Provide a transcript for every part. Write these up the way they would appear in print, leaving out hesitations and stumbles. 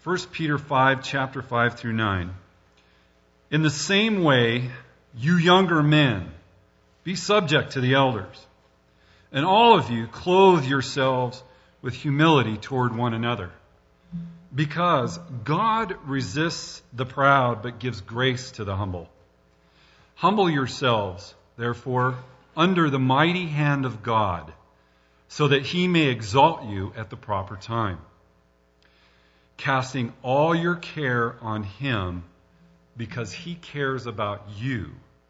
1 Peter 5, chapter 5 through 9. In the same way, you younger men, be subject to the elders. And all of you, clothe yourselves with humility toward one another. Because God resists the proud, but gives grace to the humble. Humble yourselves, therefore, under the mighty hand of God, so that He may exalt you at the proper time, casting all your care on Him, because He cares about you.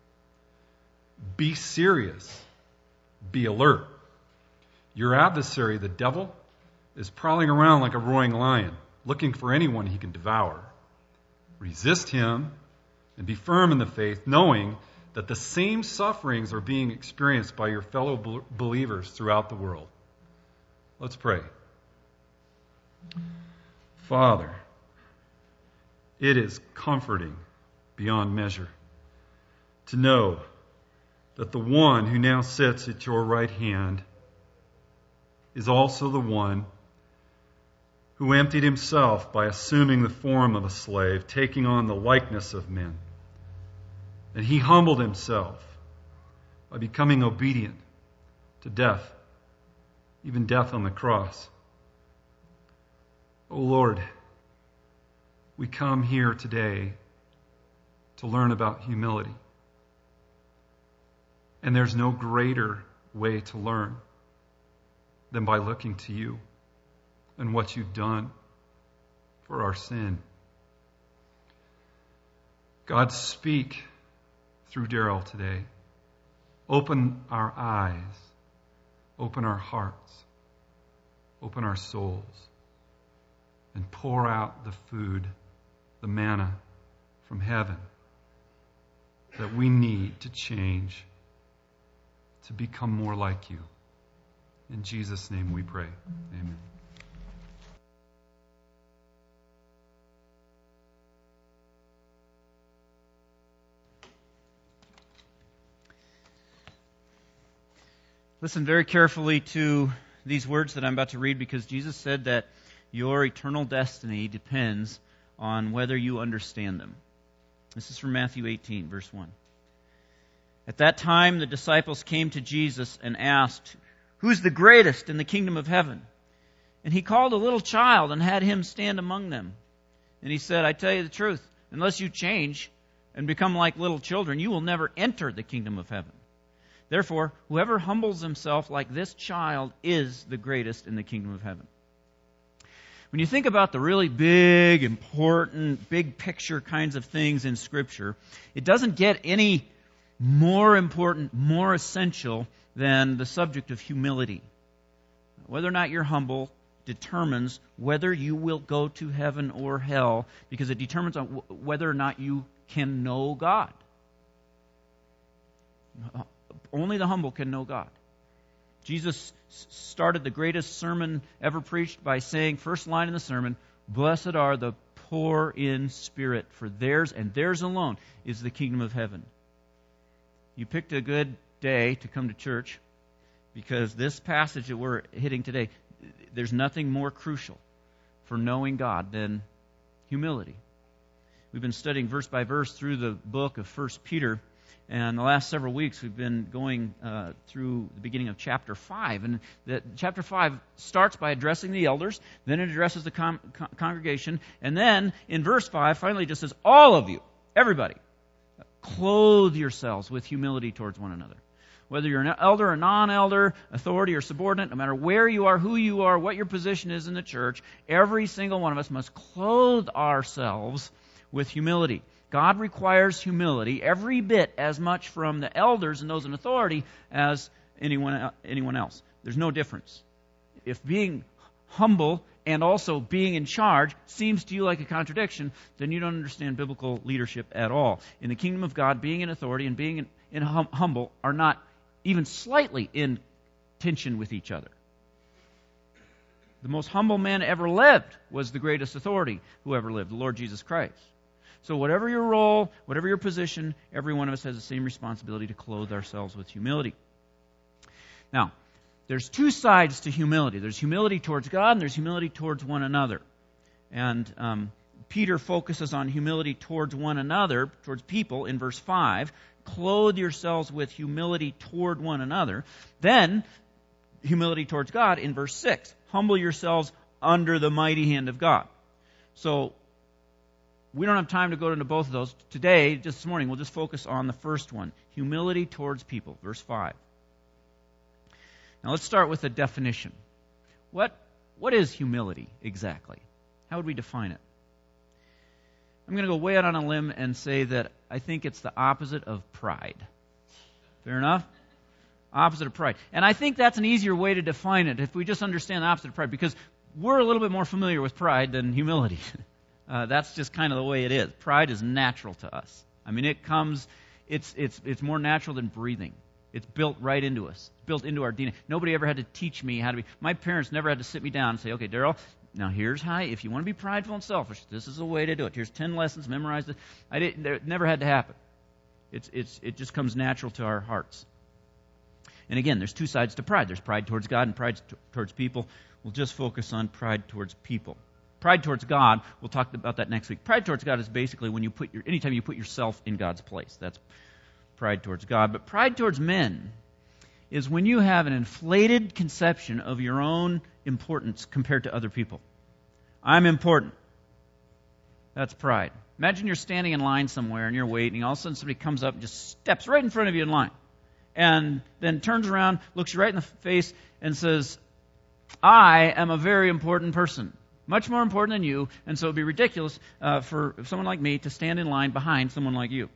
Be serious. Be alert. Your adversary, the devil, is prowling around like a roaring lion, looking for anyone he can devour. Resist him and be firm in the faith, knowing that the same sufferings are being experienced by your fellow believers throughout the world. Let's pray. Father, it is comforting beyond measure to know that the one who now sits at your right hand is also the one who emptied himself by assuming the form of a slave, taking on the likeness of men. And he humbled himself by becoming obedient to death, even death on the cross. Oh Lord, we come here today to learn about humility. And there's no greater way to learn than by looking to you and what you've done for our sin. God, speak through Daryl today. Open our eyes, open our hearts, open our souls, and pour out the food, the manna from heaven that we need to change, to become more like you. In Jesus' name we pray. Amen. Listen very carefully to these words that I'm about to read, because Jesus said that your eternal destiny depends on whether you understand them. This is from Matthew 18, verse 1. At that time, the disciples came to Jesus and asked, "Who's the greatest in the kingdom of heaven?" And he called a little child and had him stand among them. And he said, "I tell you the truth, unless you change and become like little children, you will never enter the kingdom of heaven. Therefore, whoever humbles himself like this child is the greatest in the kingdom of heaven." When you think about the really big, important, big picture kinds of things in Scripture, it doesn't get any more important, more essential than the subject of humility. Whether or not you're humble determines whether you will go to heaven or hell, because it determines whether or not you can know God. Only the humble can know God. Jesus started the greatest sermon ever preached by saying, first line in the sermon, "Blessed are the poor in spirit, for theirs and theirs alone is the kingdom of heaven." You picked a good day to come to church, because this passage that we're hitting today, there's nothing more crucial for knowing God than humility. We've been studying verse by verse through the book of 1 Peter. And the last several weeks we've been going through the beginning of chapter 5. And chapter 5 starts by addressing the elders, then it addresses the congregation, and then in verse 5 finally just says, all of you, everybody, clothe yourselves with humility towards one another. Whether you're an elder or non-elder, authority or subordinate, no matter where you are, who you are, what your position is in the church, every single one of us must clothe ourselves with humility. God requires humility every bit as much from the elders and those in authority as anyone else. There's no difference. If being humble and also being in charge seems to you like a contradiction, then you don't understand biblical leadership at all. In the kingdom of God, being in authority and being humble are not even slightly in tension with each other. The most humble man ever lived was the greatest authority who ever lived, the Lord Jesus Christ. So whatever your role, whatever your position, every one of us has the same responsibility to clothe ourselves with humility. Now, there's two sides to humility. There's humility towards God and there's humility towards one another. And Peter focuses on humility towards one another, towards people, in verse 5. Clothe yourselves with humility toward one another. Then, humility towards God in verse 6. Humble yourselves under the mighty hand of God. So, we don't have time to go into both of those. Today, just this morning, we'll just focus on the first one. Humility towards people, verse 5. Now let's start with a definition. What is humility exactly? How would we define it? I'm going to go way out on a limb and say that I think it's the opposite of pride. Fair enough? Opposite of pride. And I think that's an easier way to define it if we just understand the opposite of pride, because we're a little bit more familiar with pride than humility. That's just kind of the way it is. Pride is natural to us. I mean, it comes, it's more natural than breathing. It's built right into us. It's built into our DNA. Nobody ever had to teach me how to be. My parents never had to sit me down and say, okay, Daryl, now here's how, if you want to be prideful and selfish, this is the way to do it. Here's 10 lessons, memorize it. It never had to happen. It just comes natural to our hearts. And again, there's two sides to pride. There's pride towards God and pride towards people. We'll just focus on pride towards people. Pride towards God, we'll talk about that next week. Pride towards God is basically when anytime you put yourself in God's place. That's pride towards God. But pride towards men is when you have an inflated conception of your own importance compared to other people. I'm important. That's pride. Imagine you're standing in line somewhere and you're waiting. All of a sudden somebody comes up and just steps right in front of you in line. And then turns around, looks you right in the face and says, I am a very important person. Much more important than you, and so it would be ridiculous for someone like me to stand in line behind someone like you.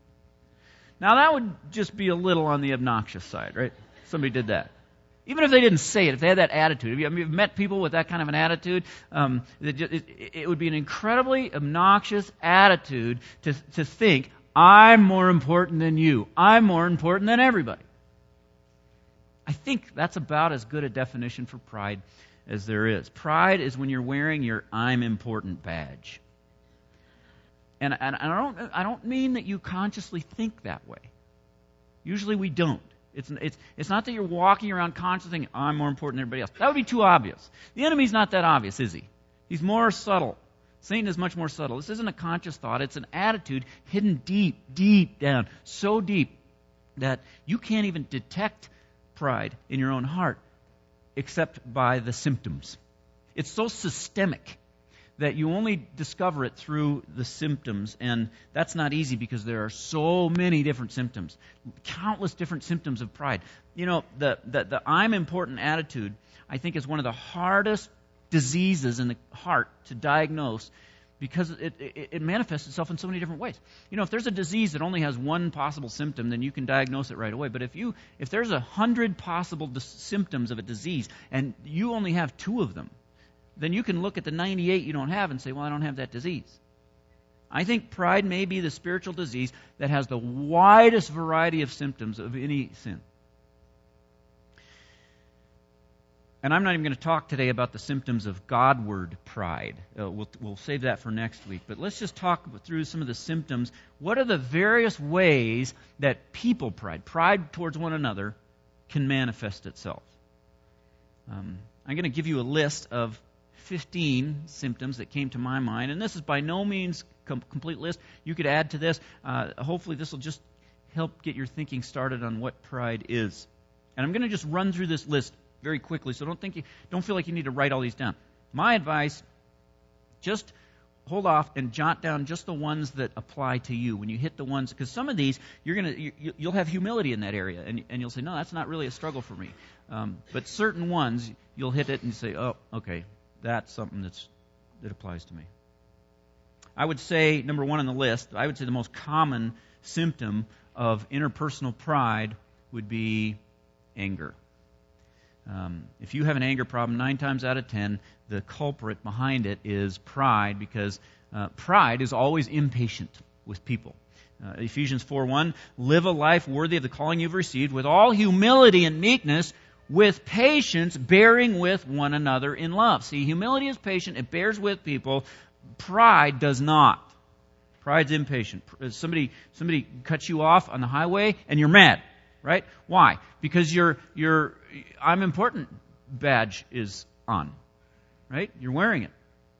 Now that would just be a little on the obnoxious side, right? Somebody did that. Even if they didn't say it, if they had that attitude. Have you met people with that kind of an attitude? It would be an incredibly obnoxious attitude to think, I'm more important than you. I'm more important than everybody. I think that's about as good a definition for pride as there is. Pride is when you're wearing your I'm important badge. And I don't mean that you consciously think that way. Usually we don't. It's not that you're walking around consciously thinking, I'm more important than everybody else. That would be too obvious. The enemy's not that obvious, is he? He's more subtle. Satan is much more subtle. This isn't a conscious thought. It's an attitude hidden deep, deep down. So deep that you can't even detect pride in your own heart except by the symptoms. It's so systemic that you only discover it through the symptoms, and that's not easy because there are so many different symptoms, countless different symptoms of pride. You know, the I'm important attitude, I think, is one of the hardest diseases in the heart to diagnose because it manifests itself in so many different ways. You know, if there's a disease that only has one possible symptom, then you can diagnose it right away. But if there's 100 possible symptoms of a disease and you only have 2 of them, then you can look at the 98 you don't have and say, well, I don't have that disease. I think pride may be the spiritual disease that has the widest variety of symptoms of any sin. And I'm not even going to talk today about the symptoms of Godward pride. We'll save that for next week. But let's just talk through some of the symptoms. What are the various ways that people pride towards one another, can manifest itself? I'm going to give you a list of 15 symptoms that came to my mind. And this is by no means a complete list. You could add to this. Hopefully this will just help get your thinking started on what pride is. And I'm going to just run through this list very quickly, so don't feel like you need to write all these down. My advice, just hold off and jot down just the ones that apply to you. When you hit the ones, because some of these you'll have humility in that area, and you'll say, no, that's not really a struggle for me. But certain ones, you'll hit it and say, oh, okay, that's something that applies to me. I would say, number 1 on the list, I would say the most common symptom of interpersonal pride would be anger. If you have an anger problem, 9 times out of 10, the culprit behind it is pride, because pride is always impatient with people. Ephesians 4:1, live a life worthy of the calling you've received, with all humility and meekness, with patience, bearing with one another in love. See, humility is patient, it bears with people. Pride does not. Pride's impatient. Somebody cuts you off on the highway and you're mad. Right? Why? Because your I'm important badge is on. Right? You're wearing it.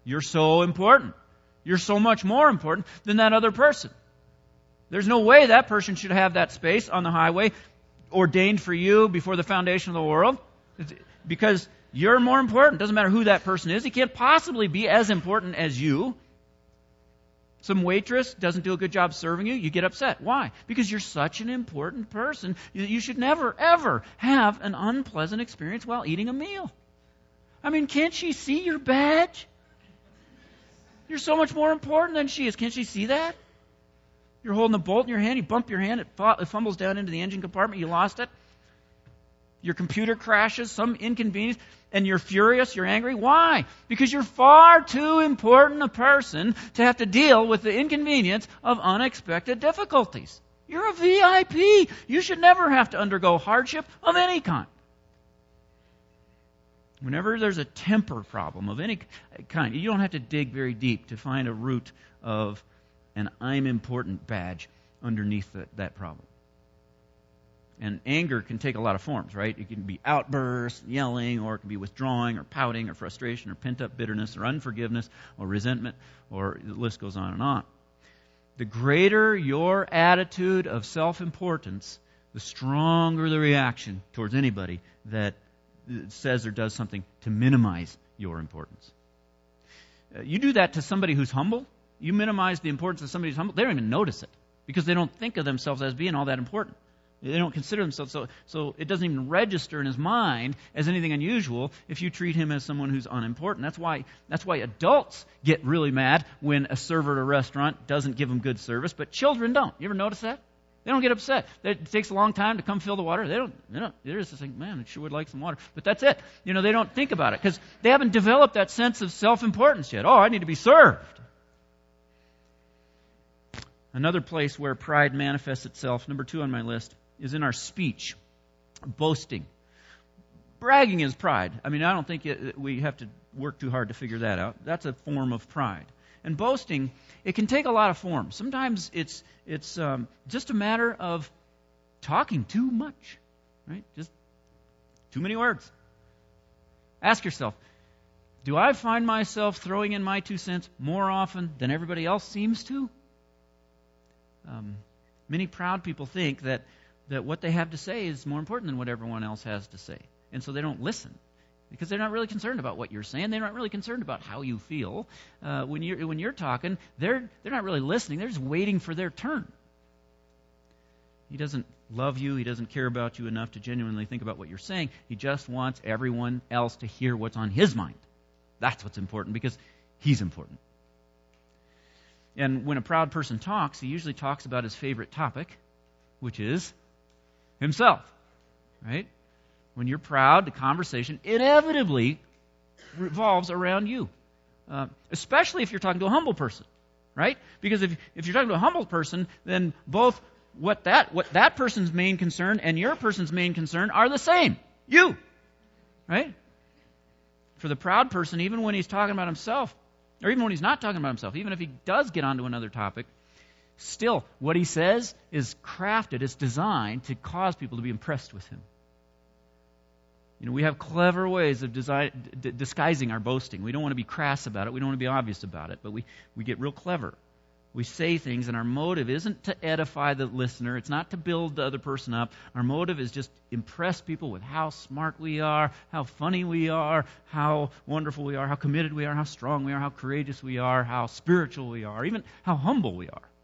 You're so important. You're so much more important than that other person. There's no way that person should have that space on the highway ordained for you before the foundation of the world, because you're more important. Doesn't matter who that person is. He can't possibly be as important as you. Some waitress doesn't do a good job serving you, you get upset. Why? Because you're such an important person. You should never, ever have an unpleasant experience while eating a meal. I mean, can't she see your badge? You're so much more important than she is. Can't she see that? You're holding a bolt in your hand, you bump your hand, it fumbles down into the engine compartment, you lost it. Your computer crashes, some inconvenience, and you're furious, you're angry. Why? Because you're far too important a person to have to deal with the inconvenience of unexpected difficulties. You're a VIP. You should never have to undergo hardship of any kind. Whenever there's a temper problem of any kind, you don't have to dig very deep to find a root of an I'm important badge underneath that problem. And anger can take a lot of forms, right? It can be outbursts, yelling, or it can be withdrawing, or pouting, or frustration, or pent-up bitterness, or unforgiveness, or resentment, or the list goes on and on. The greater your attitude of self-importance, the stronger the reaction towards anybody that says or does something to minimize your importance. You do that to somebody who's humble, you minimize the importance of somebody who's humble, they don't even notice it, because they don't think of themselves as being all that important. They don't consider themselves, so it doesn't even register in his mind as anything unusual if you treat him as someone who's unimportant. That's why adults get really mad when a server at a restaurant doesn't give them good service, but children don't. You ever notice that? They don't get upset. It takes a long time to come fill the water. They don't. They're just think, man, I sure would like some water. But that's it. They don't think about it because they haven't developed that sense of self-importance yet. Oh, I need to be served. Another place where pride manifests itself, number 2 on my list, is in our speech. Boasting. Bragging is pride. I mean, I don't think we have to work too hard to figure that out. That's a form of pride. And boasting, it can take a lot of forms. Sometimes it's just a matter of talking too much, right? Just too many words. Ask yourself, do I find myself throwing in my 2 cents more often than everybody else seems to? Many proud people think that what they have to say is more important than what everyone else has to say. And so they don't listen because they're not really concerned about what you're saying. They're not really concerned about how you feel. When you're talking, they're not really listening. They're just waiting for their turn. He doesn't love you. He doesn't care about you enough to genuinely think about what you're saying. He just wants everyone else to hear what's on his mind. That's what's important because he's important. And when a proud person talks, he usually talks about his favorite topic, which is himself, right? When you're proud, the conversation inevitably revolves around you, especially if you're talking to a humble person, right? Because if you're talking to a humble person, then both what that person's main concern and your person's main concern are the same, you, right? For the proud person, even when he's talking about himself, or even when he's not talking about himself, even if he does get onto another topic, still, what he says is crafted, it's designed to cause people to be impressed with him. We have clever ways of disguising our boasting. We don't want to be crass about it. We don't want to be obvious about it. But we get real clever. We say things, and our motive isn't to edify the listener. It's not to build the other person up. Our motive is just impress people with how smart we are, how funny we are, how wonderful we are, how committed we are, how strong we are, how courageous we are, how spiritual we are, even how humble we are.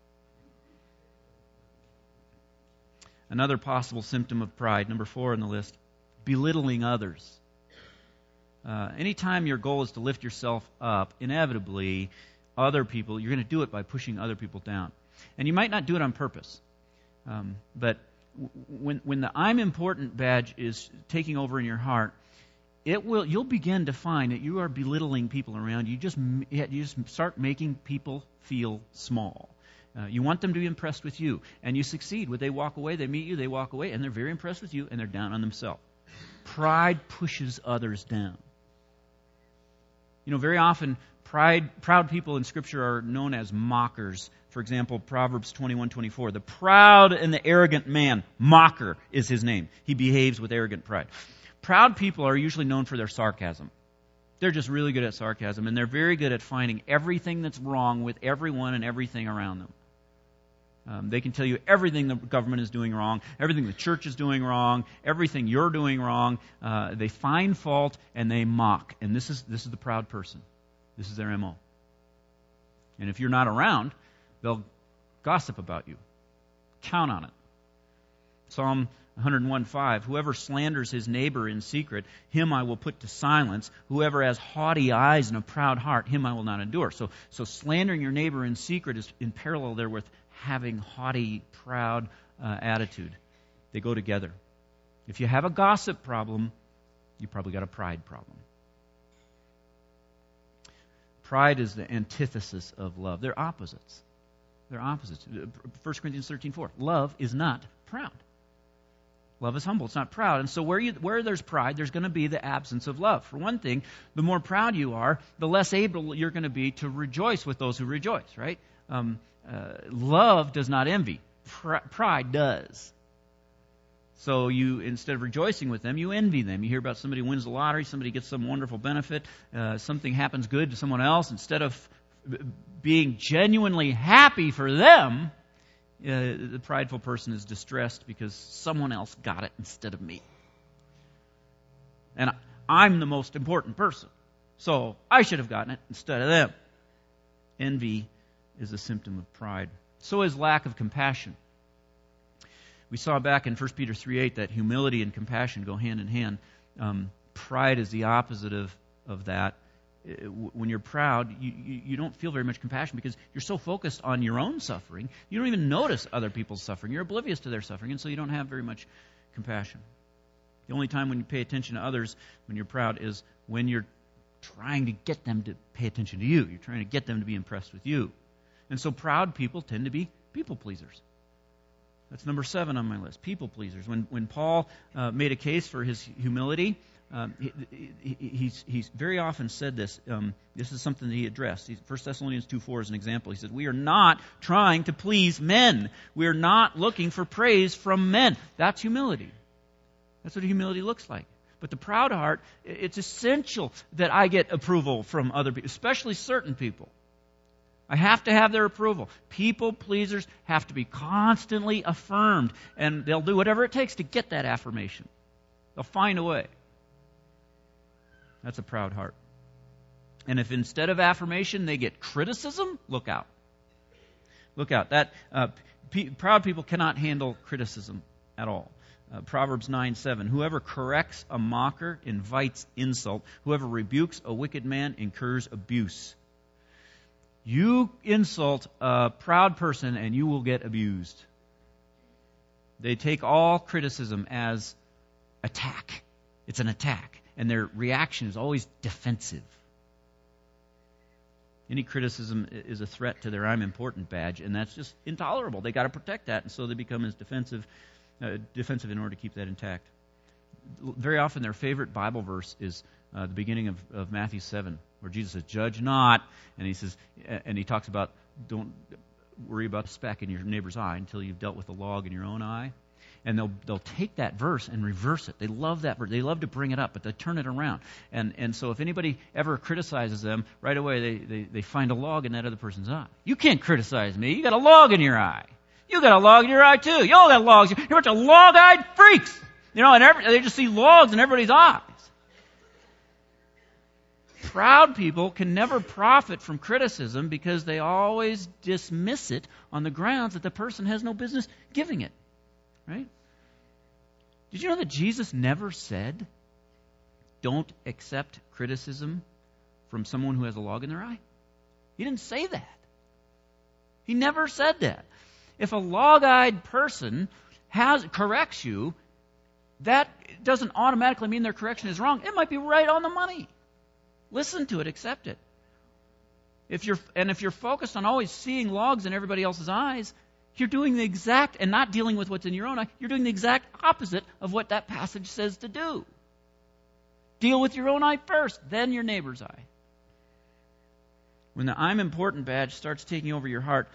Another possible symptom of pride, number 4 on the list, belittling others. Anytime your goal is to lift yourself up, inevitably, other people, you're going to do it by pushing other people down. And you might not do it on purpose. But when the I'm important badge is taking over in your heart, you'll begin to find that you are belittling people around you. You just start making people feel small. You want them to be impressed with you, and you succeed. When they walk away, they meet you, they walk away, and they're very impressed with you, and they're down on themselves. Pride pushes others down. Very often, proud people in Scripture are known as mockers. For example, Proverbs 21:24. The proud and the arrogant man, mocker is his name. He behaves with arrogant pride. Proud people are usually known for their sarcasm. They're just really good at sarcasm, and they're very good at finding everything that's wrong with everyone and everything around them. They can tell you everything the government is doing wrong, everything the church is doing wrong, everything you're doing wrong. They find fault and they mock. And this is the proud person. This is their MO. And if you're not around, they'll gossip about you. Count on it. Psalm 101:5, whoever slanders his neighbor in secret, him I will put to silence. Whoever has haughty eyes and a proud heart, him I will not endure. So slandering your neighbor in secret is in parallel there with having haughty, proud attitude. They go together. If you have a gossip problem, you probably got a pride problem. Pride is the antithesis of love. They're opposites. They're opposites. 1 Corinthians 13:4. Love is not proud. Love is humble. It's not proud. And so where there's pride, there's going to be the absence of love. For one thing, the more proud you are, the less able you're going to be to rejoice with those who rejoice, right? Love does not envy. Pride does. So you, instead of rejoicing with them, you envy them. You hear about somebody wins the lottery, somebody gets some wonderful benefit, something happens good to someone else. Instead of being genuinely happy for them, the prideful person is distressed because someone else got it instead of me. And I'm the most important person, so I should have gotten it instead of them. Envy is a symptom of pride. So is lack of compassion. We saw back in 1 Peter 3:8 that humility and compassion go hand in hand. Pride is the opposite of that. When you're proud, you don't feel very much compassion because you're so focused on your own suffering, you don't even notice other people's suffering. You're oblivious to their suffering, and so you don't have very much compassion. The only time when you pay attention to others, when you're proud, is when you're trying to get them to pay attention to you. You're trying to get them to be impressed with you. And so proud people tend to be people pleasers. That's number 7 on my list, people pleasers. When Paul made a case for his humility, he's very often said this. This is something that he addressed. 1 Thessalonians 2:4 is an example. He said, we are not trying to please men. We are not looking for praise from men. That's humility. That's what humility looks like. But the proud heart, it's essential that I get approval from other people, especially certain people. I have to have their approval. People pleasers have to be constantly affirmed, and they'll do whatever it takes to get that affirmation. They'll find a way. That's a proud heart. And if instead of affirmation they get criticism, look out. Look out. Proud people cannot handle criticism at all. Proverbs 9:7. Whoever corrects a mocker invites insult. Whoever rebukes a wicked man incurs abuse. You insult a proud person and you will get abused. They take all criticism as attack. It's an attack. And their reaction is always defensive. Any criticism is a threat to their I'm important badge, and that's just intolerable. They got to protect that, and so they become as defensive in order to keep that intact. Very often their favorite Bible verse is the beginning of Matthew 7, where Jesus says, "Judge not," and he talks about don't worry about the speck in your neighbor's eye until you've dealt with the log in your own eye. And they'll take that verse and reverse it. They love that verse. They love to bring it up, but they turn it around. And so if anybody ever criticizes them, right away they find a log in that other person's eye. You can't criticize me. You got a log in your eye. You got a log in your eye too. You all got logs. You're a bunch of log-eyed freaks. And they just see logs in everybody's eyes. Proud people can never profit from criticism because they always dismiss it on the grounds that the person has no business giving it. Right? Did you know that Jesus never said, don't accept criticism from someone who has a log in their eye? He didn't say that. He never said that. If a log-eyed person corrects you, that doesn't automatically mean their correction is wrong. It might be right on the money. Listen to it, accept it. If you're focused on always seeing logs in everybody else's eyes, you're doing the exact, and not dealing with what's in your own eye, you're doing the exact opposite of what that passage says to do. Deal with your own eye first, then your neighbor's eye. When the I'm important badge starts taking over your heart,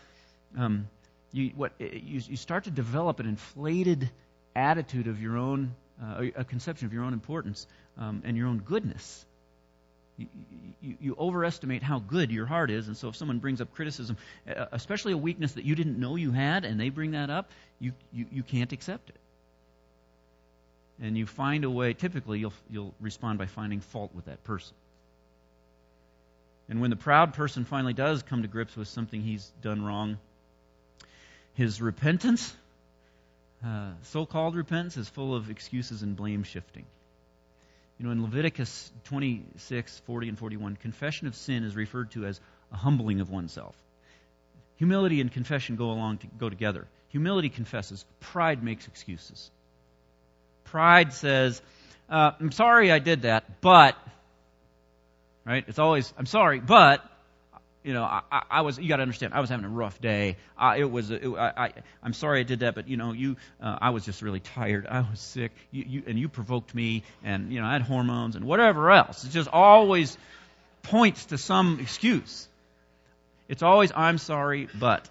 you start to develop an inflated attitude of your own, a conception of your own importance and your own goodness. You overestimate how good your heart is, and so if someone brings up criticism, especially a weakness that you didn't know you had, and they bring that up, you can't accept it. And you find a way, typically you'll respond by finding fault with that person. And when the proud person finally does come to grips with something he's done wrong, his repentance, so-called repentance, is full of excuses and blame shifting. In Leviticus 26, 40 and 41, confession of sin is referred to as a humbling of oneself. Humility and confession go together. Humility confesses. Pride makes excuses. Pride says, I'm sorry I did that, but, right? It's always, I'm sorry, but, I was, you got to understand, I was having a rough day. I'm sorry I did that, but I was just really tired. I was sick. You provoked me, and I had hormones and whatever else. It just always points to some excuse. It's always, I'm sorry, but.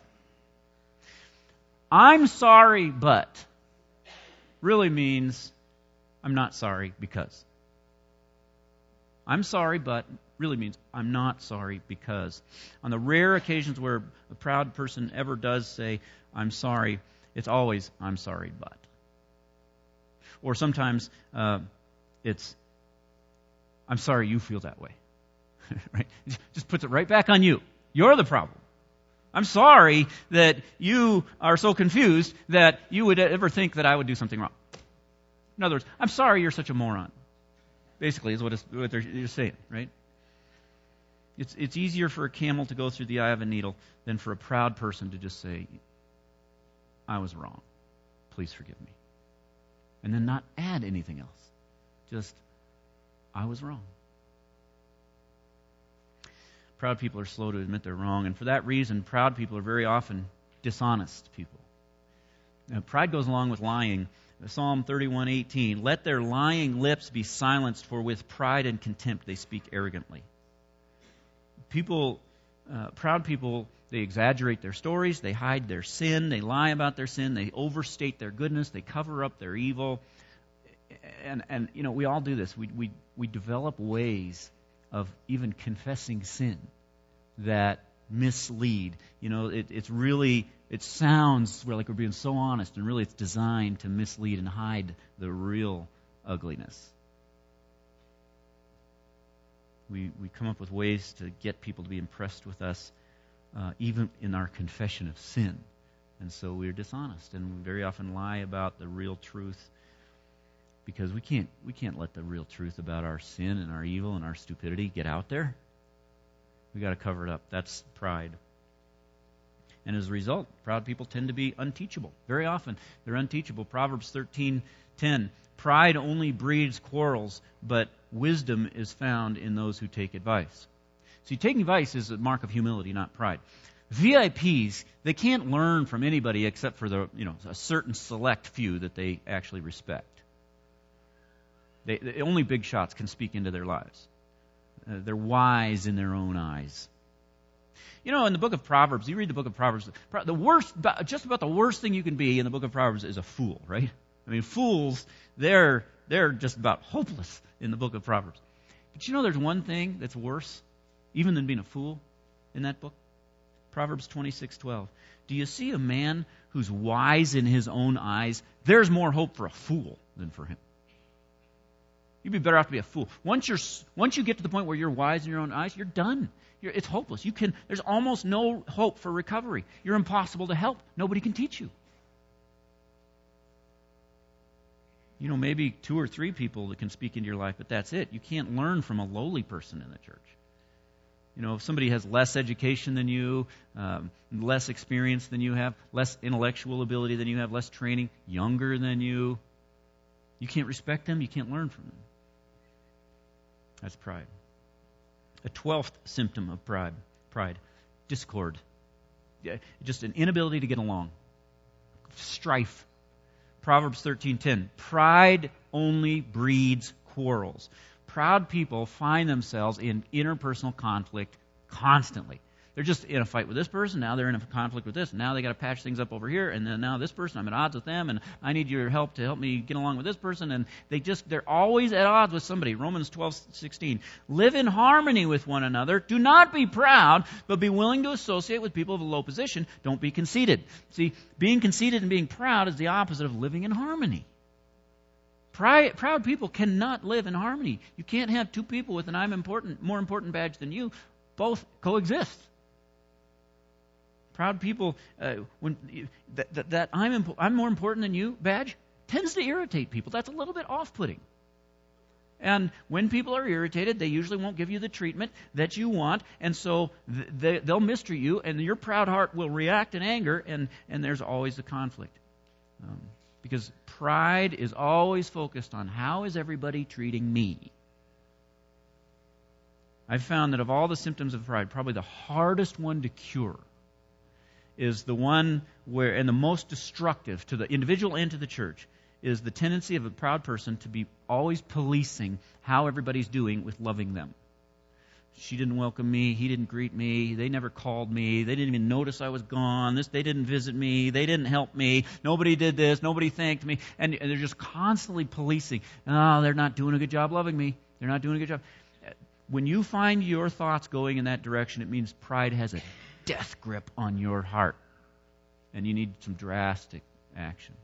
I'm sorry, but really means I'm not sorry because. I'm sorry, but really means I'm not sorry because. On the rare occasions where a proud person ever does say, I'm sorry, it's always, I'm sorry, but. Or sometimes it's, I'm sorry you feel that way. Right? Just puts it right back on you. You're the problem. I'm sorry that you are so confused that you would ever think that I would do something wrong. In other words, I'm sorry you're such a moron. Basically, is what they're saying, right? It's easier for a camel to go through the eye of a needle than for a proud person to just say, I was wrong. Please forgive me. And then not add anything else. Just, I was wrong. Proud people are slow to admit they're wrong, and for that reason, proud people are very often dishonest people. Now, pride goes along with lying. Psalm 31:18, let their lying lips be silenced, for with pride and contempt they speak arrogantly. Proud people, they exaggerate their stories, they hide their sin, they lie about their sin, they overstate their goodness, they cover up their evil. And we all do this. We develop ways of even confessing sin that mislead. It sounds like we're being so honest, and really it's designed to mislead and hide the real ugliness. We come up with ways to get people to be impressed with us, even in our confession of sin. And so we're dishonest, and we very often lie about the real truth, because we can't let the real truth about our sin and our evil and our stupidity get out there. We got to cover it up. That's pride. And as a result, proud people tend to be unteachable. Very often, they're unteachable. Proverbs 13:10, pride only breeds quarrels, but wisdom is found in those who take advice. See, taking advice is a mark of humility, not pride. VIPs, they can't learn from anybody except for a certain select few that they actually respect. Only big shots can speak into their lives. They're wise in their own eyes. In the book of Proverbs, you read the book of Proverbs, just about the worst thing you can be in the book of Proverbs is a fool, right? I mean, fools, they're just about hopeless in the book of Proverbs. But there's one thing that's worse, even than being a fool, in that book. Proverbs 26:12. Do you see a man who's wise in his own eyes? There's more hope for a fool than for him. You'd be better off to be a fool. Once you get to the point where you're wise in your own eyes, you're done. It's hopeless. There's almost no hope for recovery. You're impossible to help. Nobody can teach you. Maybe 2 or 3 people that can speak into your life, but that's it. You can't learn from a lowly person in the church. If somebody has less education than you, less experience than you have, less intellectual ability than you have, less training, younger than you can't respect them, you can't learn from them. That's pride. A 12th symptom of pride, discord. Just an inability to get along. Strife. Proverbs 13:10. Pride only breeds quarrels. Proud people find themselves in interpersonal conflict constantly. They're just in a fight with this person. Now they're in a conflict with this. Now they got to patch things up over here. And then now this person, I'm at odds with them, and I need your help to help me get along with this person. And they're always at odds with somebody. Romans 12:16. Live in harmony with one another. Do not be proud, but be willing to associate with people of a low position. Don't be conceited. See, being conceited and being proud is the opposite of living in harmony. Proud people cannot live in harmony. You can't have two people with an more important badge than you both coexist. Proud people, when that I'm more important than you badge tends to irritate people. That's a little bit off-putting. And when people are irritated, they usually won't give you the treatment that you want, and so they'll mistreat you, and your proud heart will react in anger, and there's always a conflict. Because pride is always focused on how is everybody treating me. I've found that of all the symptoms of pride, probably the hardest one to cure is the one where, and the most destructive to the individual and to the church, is the tendency of a proud person to be always policing how everybody's doing with loving them. She didn't welcome me. He didn't greet me. They never called me. They didn't even notice I was gone. They didn't visit me. They didn't help me. Nobody did this. Nobody thanked me. And they're just constantly policing. Oh, they're not doing a good job loving me. They're not doing a good job. When you find your thoughts going in that direction, it means pride has a death grip on your heart. And you need some drastic action.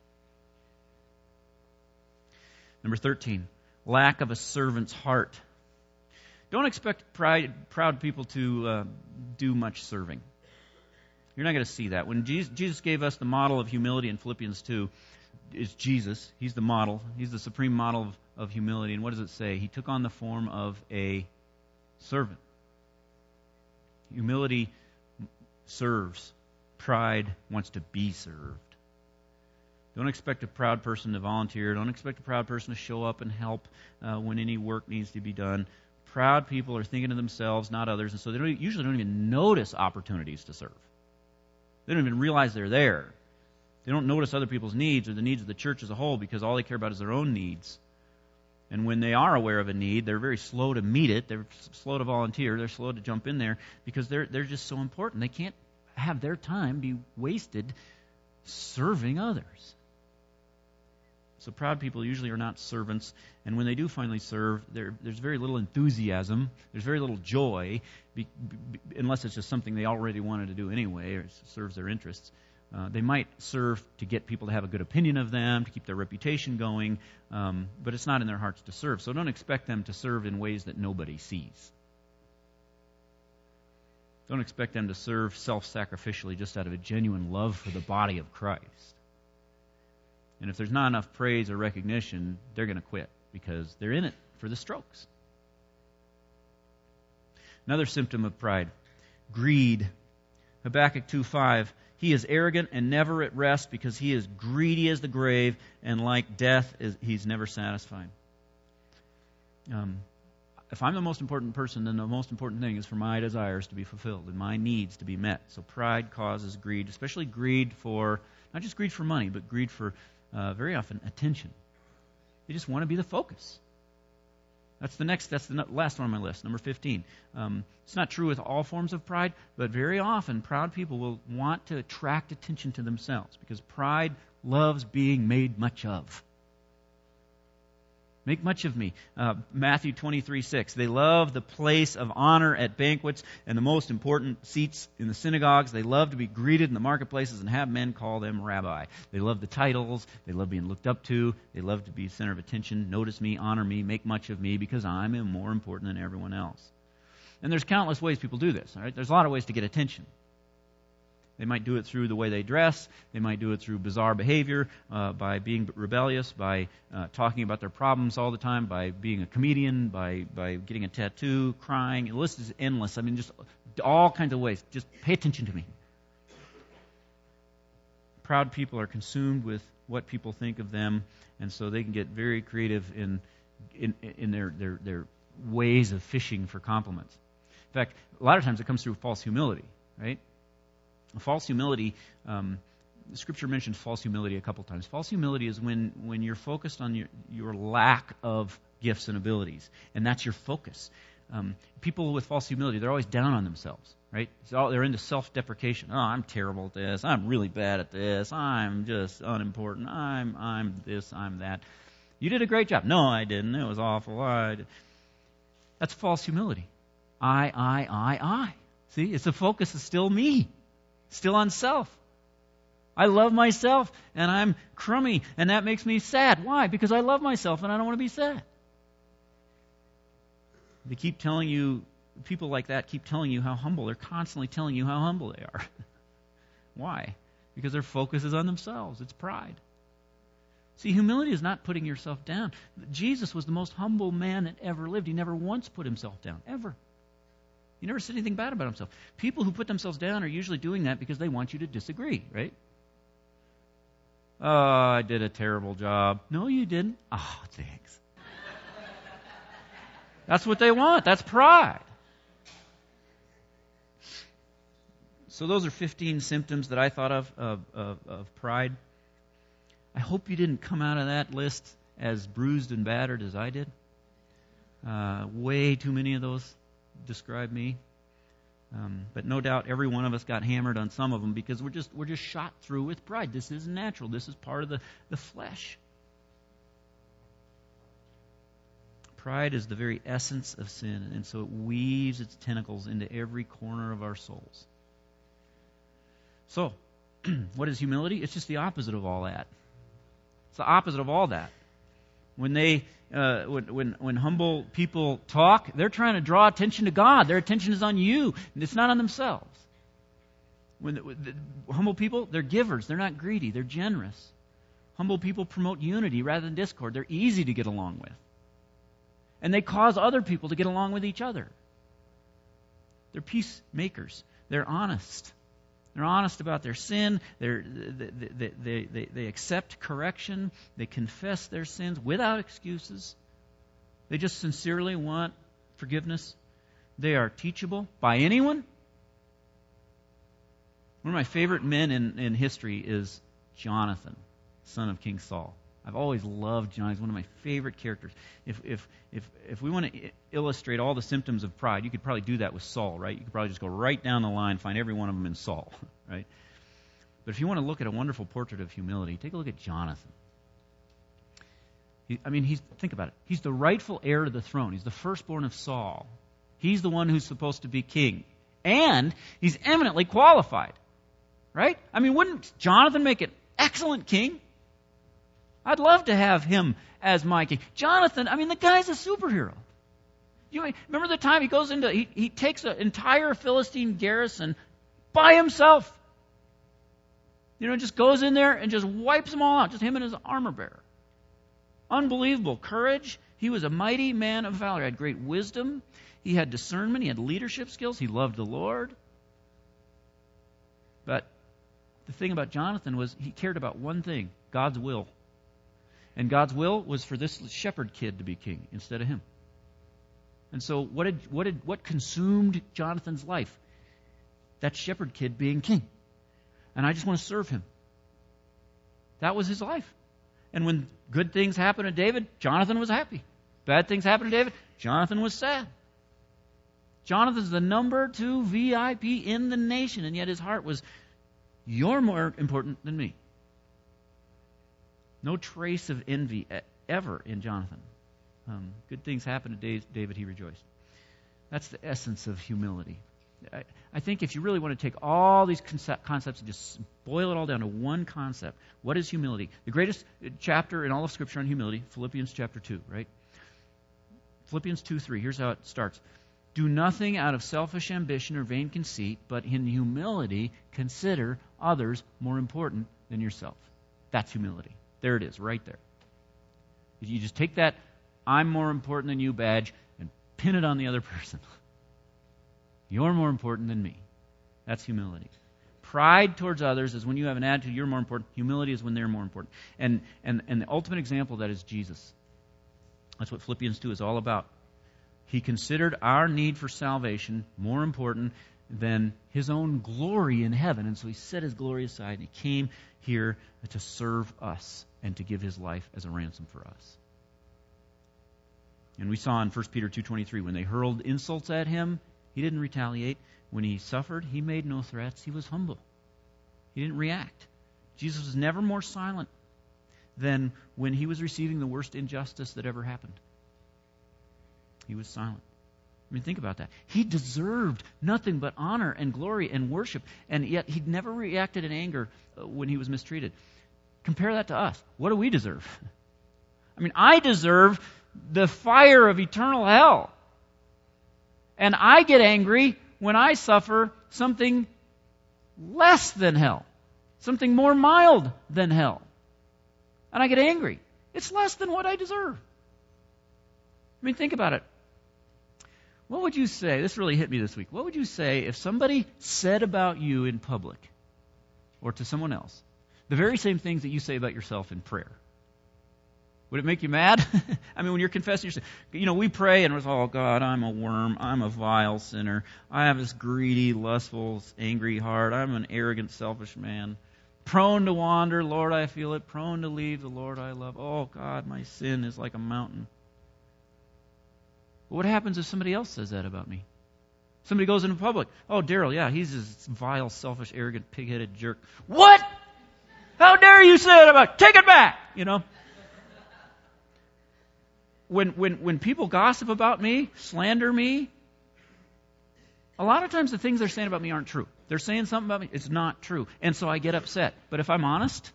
Number 13, lack of a servant's heart. Don't expect proud people to do much serving. You're not going to see that. When Jesus gave us the model of humility in Philippians 2, is Jesus. He's the model. He's the supreme model of humility. And what does it say? He took on the form of a servant. Humility serves. Pride wants to be served. Don't expect a proud person to volunteer. Don't expect a proud person to show up and help when any work needs to be done. Proud people are thinking of themselves, not others, and so they usually don't even notice opportunities to serve. They don't even realize they're there. They don't notice other people's needs or the needs of the church as a whole because all they care about is their own needs. And when they are aware of a need, they're very slow to meet it. They're slow to volunteer. They're slow to jump in there because they're just so important. They can't have their time be wasted serving others. So proud people usually are not servants, and when they do finally serve, there's very little enthusiasm, there's very little joy, unless it's just something they already wanted to do anyway, or it serves their interests. They might serve to get people to have a good opinion of them, to keep their reputation going, but it's not in their hearts to serve. So don't expect them to serve in ways that nobody sees. Don't expect them to serve self-sacrificially just out of a genuine love for the body of Christ. And if there's not enough praise or recognition, they're going to quit because they're in it for the strokes. Another symptom of pride, greed. Habakkuk 2:5, he is arrogant and never at rest because he is greedy as the grave, and like death, he's never satisfied. If I'm the most important person, then the most important thing is for my desires to be fulfilled and my needs to be met. So pride causes greed, especially greed for, not just greed for money, but greed for very often attention. They just want to be the focus. That's the last one on my list, number 15. It's not true with all forms of pride, but very often proud people will want to attract attention to themselves because pride loves being made much of. Make much of me. Matthew 23:6. They love the place of honor at banquets and the most important seats in the synagogues. They love to be greeted in the marketplaces and have men call them rabbi. They love the titles. They love being looked up to. They love to be the center of attention. Notice me, honor me, make much of me because I'm more important than everyone else. And there's countless ways people do this. All right? There's a lot of ways to get attention. They might do it through the way they dress. They might do it through bizarre behavior, by being rebellious, by talking about their problems all the time, by being a comedian, by getting a tattoo, crying. The list is endless. I mean, just all kinds of ways. Just pay attention to me. Proud people are consumed with what people think of them, and so they can get very creative in their ways of fishing for compliments. In fact, a lot of times it comes through false humility, right? False humility, the Scripture mentions false humility a couple times. False humility is when you're focused on your lack of gifts and abilities, and that's your focus. People with false humility, they're always down on themselves, right? So they're into self-deprecation. Oh, I'm terrible at this. I'm really bad at this. I'm just unimportant. I'm this, I'm that. You did a great job. No, I didn't. It was awful. That's false humility. I. See, it's the focus is still me, still on self. I love myself, and I'm crummy, and that makes me sad. Why? Because I love myself, and I don't want to be sad. They keep telling you, people like that keep telling you how humble. They're constantly telling you how humble they are. Why? Because their focus is on themselves. It's pride. See, humility is not putting yourself down. Jesus was the most humble man that ever lived. He never once put himself down, ever. He never said anything bad about himself. People who put themselves down are usually doing that because they want you to disagree, right? Oh, I did a terrible job. No, you didn't. Oh, thanks. That's what they want. That's pride. So those are 15 symptoms that I thought of pride. I hope you didn't come out of that list as bruised and battered as I did. Way too many of those describe me. But no doubt every one of us got hammered on some of them because we're just shot through with pride. This is natural. This is part of the flesh. Pride is the very essence of sin, and so it weaves its tentacles into every corner of our souls. So, what is humility? It's just the opposite of all that. It's the opposite of all that. When when humble people talk, they're trying to draw attention to God. Their attention is on you, and it's not on themselves. When the humble people, they're givers. They're not greedy. They're generous. Humble people promote unity rather than discord. They're easy to get along with. And they cause other people to get along with each other. They're peacemakers. They're honest. They're honest about their sin. They accept correction. They confess their sins without excuses. They just sincerely want forgiveness. They are teachable by anyone. One of my favorite men in history is Jonathan, son of King Saul. I've always loved John. He's one of my favorite characters. If we want to illustrate all the symptoms of pride, you could probably do that with Saul, right? You could probably just go right down the line, find every one of them in Saul, right? But if you want to look at a wonderful portrait of humility, take a look at Jonathan. Think about it. He's the rightful heir to the throne. He's the firstborn of Saul. He's the one who's supposed to be king. And he's eminently qualified, right? Wouldn't Jonathan make an excellent king? I'd love to have him as my king. Jonathan, the guy's a superhero. You remember the time he goes into, he takes an entire Philistine garrison by himself. Just goes in there and just wipes them all out. Just him and his armor bearer. Unbelievable courage. He was a mighty man of valor. He had great wisdom. He had discernment. He had leadership skills. He loved the Lord. But the thing about Jonathan was he cared about one thing, God's will. And God's will was for this shepherd kid to be king instead of him. And so what consumed Jonathan's life? That shepherd kid being king. And I just want to serve him. That was his life. And when good things happened to David, Jonathan was happy. Bad things happened to David, Jonathan was sad. Jonathan's the number 2 VIP in the nation, and yet his heart was, you're more important than me. No trace of envy ever in Jonathan. Good things happened to David, he rejoiced. That's the essence of humility. I think if you really want to take all these concepts and just boil it all down to one concept, what is humility? The greatest chapter in all of Scripture on humility, Philippians chapter 2, right? Philippians 2:3, here's how it starts. Do nothing out of selfish ambition or vain conceit, but in humility consider others more important than yourself. That's humility. There it is, right there. You just take that I'm more important than you badge and pin it on the other person. You're more important than me. That's humility. Pride towards others is when you have an attitude you're more important. Humility is when they're more important. And the ultimate example of that is Jesus. That's what Philippians 2 is all about. He considered our need for salvation more important than his own glory in heaven. And so he set his glory aside and he came here to serve us and to give his life as a ransom for us. And we saw in 1 Peter 2:23, when they hurled insults at him, he didn't retaliate. When he suffered, he made no threats. He was humble. He didn't react. Jesus was never more silent than when he was receiving the worst injustice that ever happened. He was silent. I mean, think about that. He deserved nothing but honor and glory and worship, and yet he never reacted in anger when he was mistreated. Compare that to us. What do we deserve? I mean, I deserve the fire of eternal hell. And I get angry when I suffer something less than hell, something more mild than hell. And I get angry. It's less than what I deserve. I mean, think about it. What would you say? This really hit me this week. What would you say if somebody said about you in public or to someone else the very same things that you say about yourself in prayer? Would it make you mad? I mean, when you're confessing, we pray and we're, oh, God, I'm a worm. I'm a vile sinner. I have this greedy, lustful, angry heart. I'm an arrogant, selfish man. Prone to wander, Lord, I feel it. Prone to leave the Lord I love. Oh, God, my sin is like a mountain. But what happens if somebody else says that about me? Somebody goes into public. Oh, Daryl, yeah, he's this vile, selfish, arrogant, pig-headed jerk. What? How dare you say that about? Take it back! When people gossip about me, slander me, a lot of times the things they're saying about me aren't true. They're saying something about me, it's not true. And so I get upset. But if I'm honest,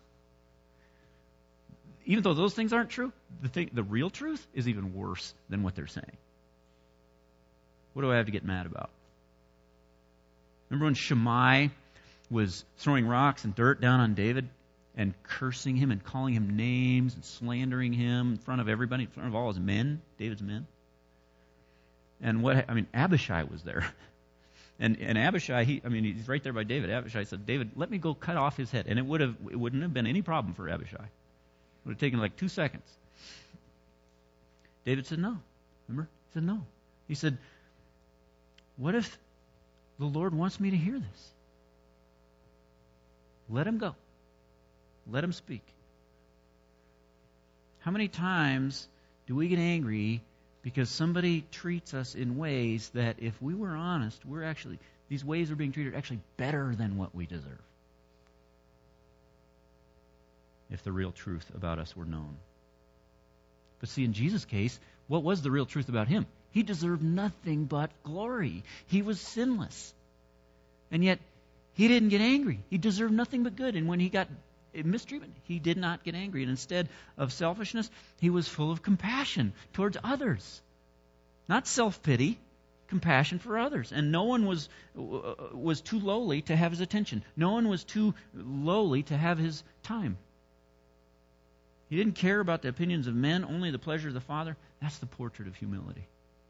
even though those things aren't true, the real truth is even worse than what they're saying. What do I have to get mad about? Remember when Shammai was throwing rocks and dirt down on David and cursing him and calling him names and slandering him in front of everybody, in front of all his men, David's men? And Abishai was there. And Abishai, he's right there by David. Abishai said, David, let me go cut off his head. And it wouldn't have been any problem for Abishai. It would have taken like 2 seconds. David said no. Remember? He said no. He said, what if the Lord wants me to hear this? Let him go. Let him speak. How many times do we get angry because somebody treats us in ways that, if we were honest, these ways we're being treated are actually better than what we deserve? If the real truth about us were known. But see, in Jesus' case, what was the real truth about him? He deserved nothing but glory. He was sinless. And yet, he didn't get angry. He deserved nothing but good. And when he got mistreatment, he did not get angry. And instead of selfishness, he was full of compassion towards others. Not self-pity, compassion for others. And no one was too lowly to have his attention. No one was too lowly to have his time. He didn't care about the opinions of men, only the pleasure of the Father. That's the portrait of humility.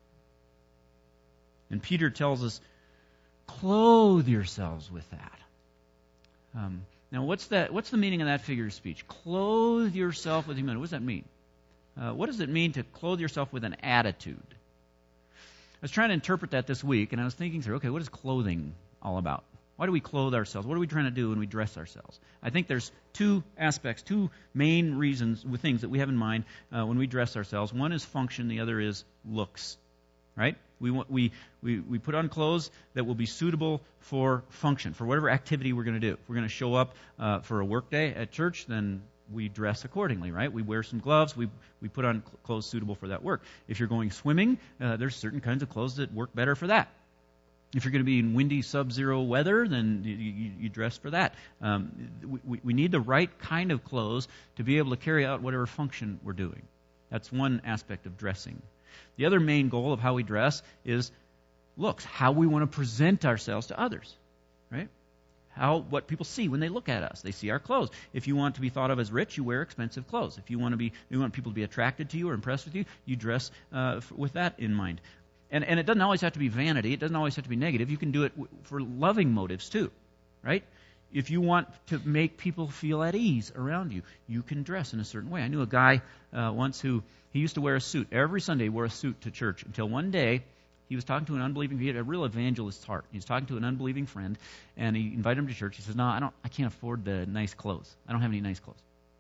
And Peter tells us, clothe yourselves with that. Now, what's the meaning of that figure of speech? Clothe yourself with humility. What does that mean? What does it mean to clothe yourself with an attitude? I was trying to interpret that this week, and I was thinking through, okay, what is clothing all about? Why do we clothe ourselves? What are we trying to do when we dress ourselves? I think there's two aspects, two main reasons, things that we have in mind when we dress ourselves. One is function, the other is looks. Right? We put on clothes that will be suitable for function, for whatever activity we're going to do. If we're going to show up for a work day at church, then we dress accordingly, right? We wear some gloves. We put on clothes suitable for that work. If you're going swimming, there's certain kinds of clothes that work better for that. If you're going to be in windy, sub-zero weather, then you dress for that. We need the right kind of clothes to be able to carry out whatever function we're doing. That's one aspect of dressing. The other main goal of how we dress is looks, how we want to present ourselves to others, right? What people see when they look at us. They see our clothes. If you want to be thought of as rich, you wear expensive clothes. If you want people to be attracted to you or impressed with you, you dress with that in mind. And it doesn't always have to be vanity. It doesn't always have to be negative. You can do it for loving motives too, right? If you want to make people feel at ease around you, you can dress in a certain way. I knew a guy once who he used to wear a suit. Every Sunday he wore a suit to church until one day he was talking to an unbelieving, he had a real evangelist's heart. He was talking to an unbelieving friend, and he invited him to church. He says, no, I can't afford the nice clothes. I don't have any nice clothes.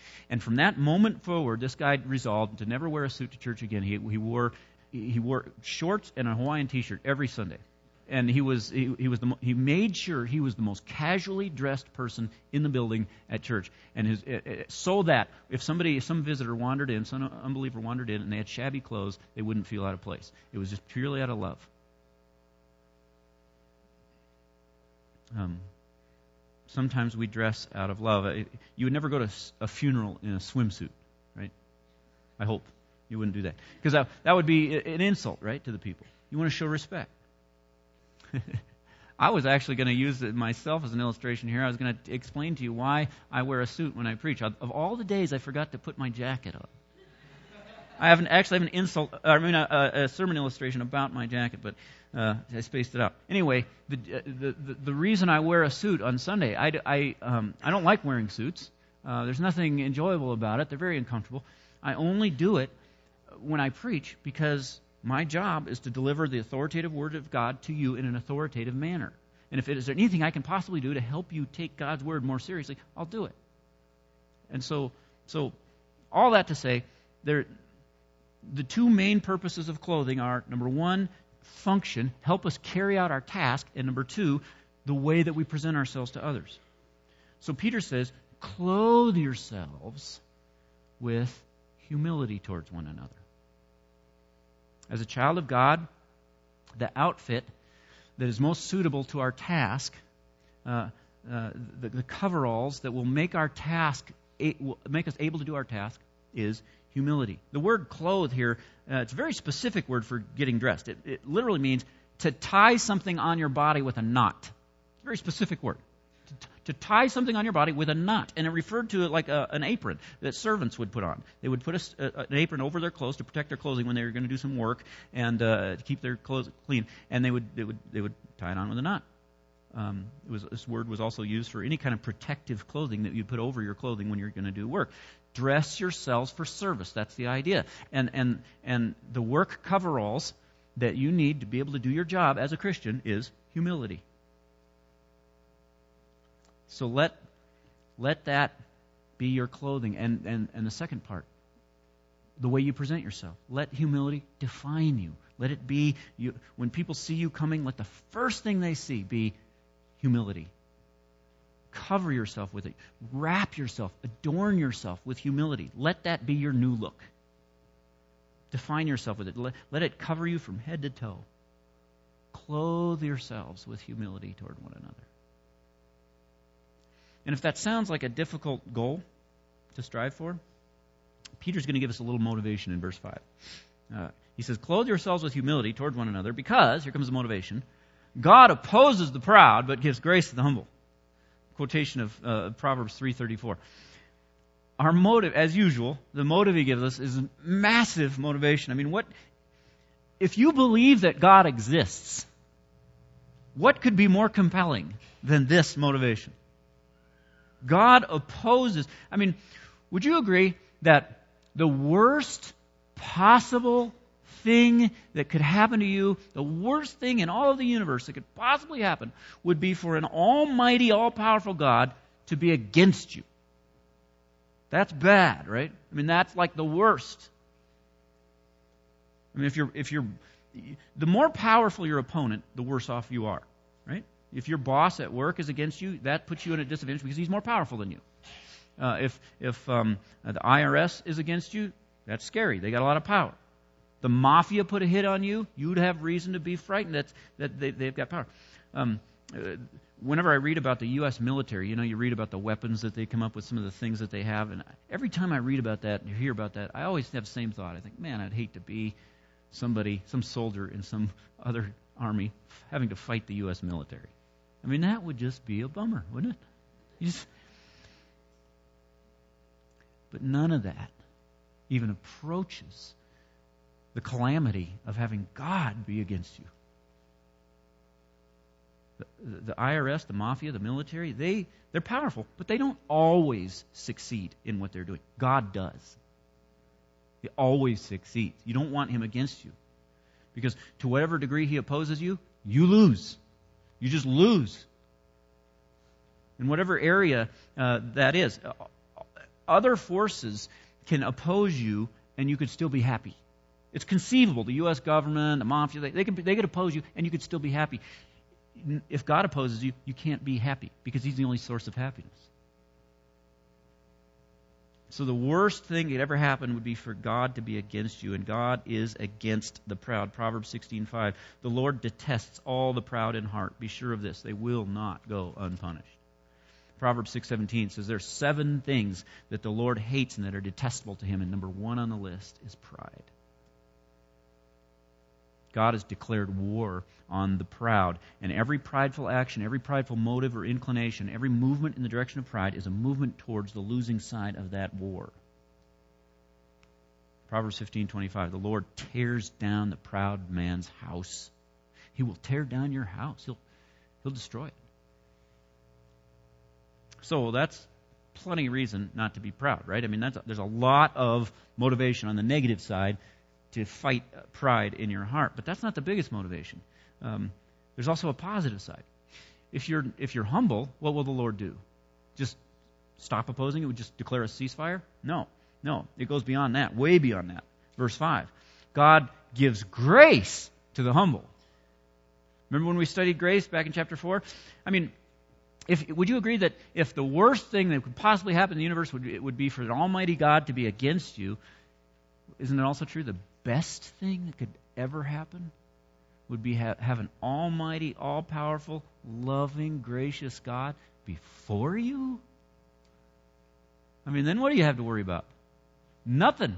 And from that moment forward, this guy resolved to never wear a suit to church again. He wore shorts and a Hawaiian T-shirt every Sunday. And he made sure he was the most casually dressed person in the building at church, and so that if some visitor wandered in, some unbeliever wandered in, and they had shabby clothes, they wouldn't feel out of place. It was just purely out of love. Sometimes we dress out of love. You would never go to a funeral in a swimsuit, right? I hope you wouldn't do that, because that would be an insult, right, to the people. You want to show respect. I was actually going to use it myself as an illustration here. I was going to explain to you why I wear a suit when I preach. Of all the days, I forgot to put my jacket on. I have a sermon illustration about my jacket, but I spaced it out. Anyway, the reason I wear a suit on Sunday, I don't like wearing suits. There's nothing enjoyable about it. They're very uncomfortable. I only do it when I preach because my job is to deliver the authoritative Word of God to you in an authoritative manner. And if is there anything I can possibly do to help you take God's Word more seriously, I'll do it. And so all that to say, the two main purposes of clothing are, number one, function, help us carry out our task, and number two, the way that we present ourselves to others. So Peter says, clothe yourselves with humility towards one another. As a child of God, the outfit that is most suitable to our task, the coveralls that will make our task, make us able to do our task, is humility. The word "clothe" here, it's a very specific word for getting dressed. It literally means to tie something on your body with a knot. It's a very specific word. To tie something on your body with a knot. And it referred to it like an apron that servants would put on. They would put an apron over their clothes to protect their clothing when they were going to do some work and to keep their clothes clean. And they would tie it on with a knot. This word was also used for any kind of protective clothing that you put over your clothing when you're going to do work. Dress yourselves for service. That's the idea. And the work coveralls that you need to be able to do your job as a Christian is humility. So let that be your clothing. And the second part, the way you present yourself. Let humility define you. Let it be, when people see you coming, let the first thing they see be humility. Cover yourself with it. Wrap yourself, adorn yourself with humility. Let that be your new look. Define yourself with it. Let it cover you from head to toe. Clothe yourselves with humility toward one another. And if that sounds like a difficult goal to strive for, Peter's going to give us a little motivation in verse 5. He says, clothe yourselves with humility toward one another because, here comes the motivation, God opposes the proud but gives grace to the humble. Quotation of Proverbs 3:34. Our motive, as usual, the motive he gives us is massive motivation. I mean, if you believe that God exists, what could be more compelling than this motivation? God opposes. I mean, would you agree that the worst possible thing that could happen to you, the worst thing in all of the universe that could possibly happen, would be for an almighty, all-powerful God to be against you? That's bad, right? I mean, that's like the worst. I mean, if you're the more powerful your opponent, the worse off you are, right? If your boss at work is against you, that puts you at a disadvantage because he's more powerful than you. If the IRS is against you, that's scary. They got a lot of power. The mafia put a hit on you, you'd have reason to be frightened that they've got power. Whenever I read about the U.S. military, you read about the weapons that they come up with, some of the things that they have, and every time I read about that and hear about that, I always have the same thought. I think, man, I'd hate to be some soldier in some other army having to fight the U.S. military. I mean, that would just be a bummer, wouldn't it? But none of that even approaches the calamity of having God be against you. The IRS, the mafia, the military, they're powerful, but they don't always succeed in what they're doing. God does. He always succeeds. You don't want him against you. Because to whatever degree he opposes you, you lose. You just lose. In whatever area that is. other forces can oppose you and you could still be happy. It's conceivable. The U.S. government, the mafia, they could oppose you and you could still be happy. If God opposes you, you can't be happy because He's the only source of happiness. So the worst thing that ever happened would be for God to be against you, and God is against the proud. Proverbs 16:5, the Lord detests all the proud in heart. Be sure of this, they will not go unpunished. Proverbs 6:17 says there are 7 things that the Lord hates and that are detestable to Him, and number 1 on the list is pride. God has declared war on the proud, and every prideful action, every prideful motive or inclination, every movement in the direction of pride is a movement towards the losing side of that war. Proverbs 15:25, the Lord tears down the proud man's house. He will tear down your house. He'll destroy it. So that's plenty of reason not to be proud, right? I mean, there's a lot of motivation on the negative side to fight pride in your heart. But that's not the biggest motivation. There's also a positive side. If you're humble, what will the Lord do? Just stop opposing it? Would just declare a ceasefire? No. It goes beyond that, way beyond that. Verse 5. God gives grace to the humble. Remember when we studied grace back in chapter 4? I mean, would you agree that if the worst thing that could possibly happen in the universe would be for the Almighty God to be against you, isn't it also true the best thing that could ever happen would be have an almighty, all-powerful, loving, gracious God before you? I mean, then what do you have to worry about? Nothing.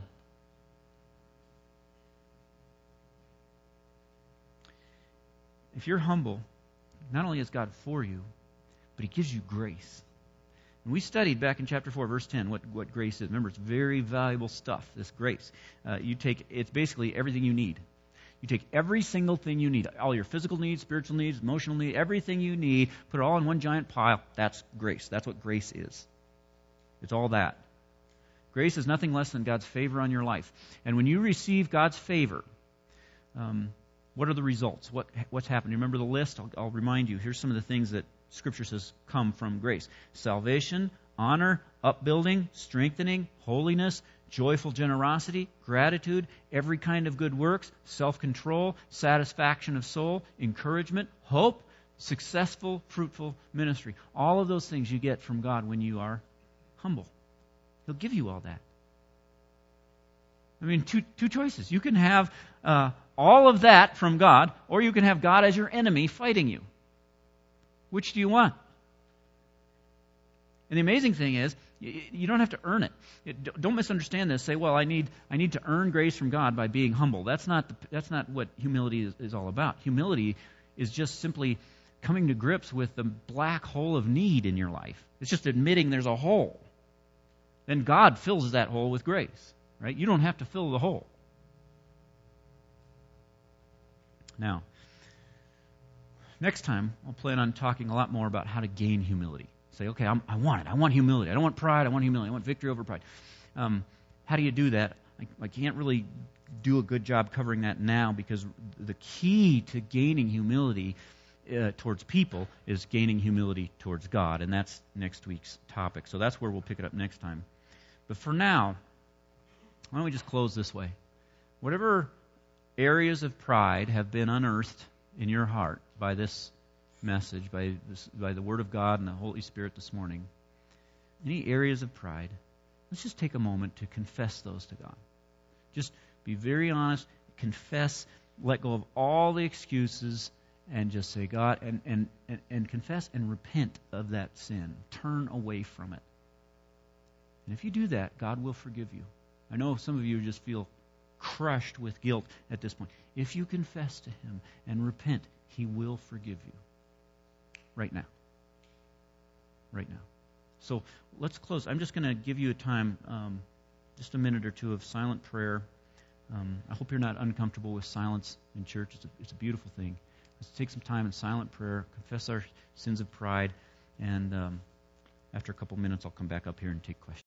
If you're humble, not only is God for you, but He gives you grace. And we studied back in chapter 4, verse 10, what grace is. Remember, it's very valuable stuff, this grace. It's basically everything you need. You take every single thing you need, all your physical needs, spiritual needs, emotional needs, everything you need, put it all in one giant pile. That's grace. That's what grace is. It's all that. Grace is nothing less than God's favor on your life. And when you receive God's favor, what are the results? What's happened? You remember the list? I'll remind you. Here's some of the things that Scripture says come from grace. Salvation, honor, upbuilding, strengthening, holiness, joyful generosity, gratitude, every kind of good works, self-control, satisfaction of soul, encouragement, hope, successful, fruitful ministry. All of those things you get from God when you are humble. He'll give you all that. I mean, two choices. You can have all of that from God, or you can have God as your enemy fighting you. Which do you want? And the amazing thing is, you don't have to earn it. Don't misunderstand this. Say, well, I need to earn grace from God by being humble. That's not what humility is all about. Humility is just simply coming to grips with the black hole of need in your life. It's just admitting there's a hole. Then God fills that hole with grace. Right? You don't have to fill the hole. Now, next time, I'll plan on talking a lot more about how to gain humility. Say, okay, I want it. I want humility. I don't want pride. I want humility. I want victory over pride. How do you do that? I can't really do a good job covering that now because the key to gaining humility towards people is gaining humility towards God, and that's next week's topic. So that's where we'll pick it up next time. But for now, why don't we just close this way? Whatever areas of pride have been unearthed in your heart by this message, by the Word of God and the Holy Spirit this morning, any areas of pride, let's just take a moment to confess those to God. Just be very honest, confess, let go of all the excuses, and just say, God, and confess and repent of that sin. Turn away from it. And if you do that, God will forgive you. I know some of you just feel crushed with guilt at this point. If you confess to Him and repent, He will forgive you. Right now. Right now. So let's close. I'm just going to give you a time, just a minute or two of silent prayer. I hope you're not uncomfortable with silence in church. It's a beautiful thing. Let's take some time in silent prayer, confess our sins of pride, and after a couple minutes I'll come back up here and take questions.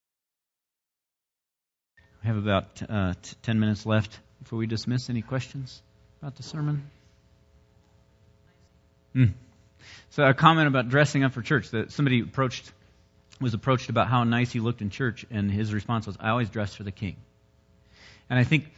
We have about 10 minutes left before we dismiss. Any questions about the sermon? So a comment about dressing up for church. That somebody approached was approached about how nice he looked in church, and his response was, "I always dress for the king." And I think,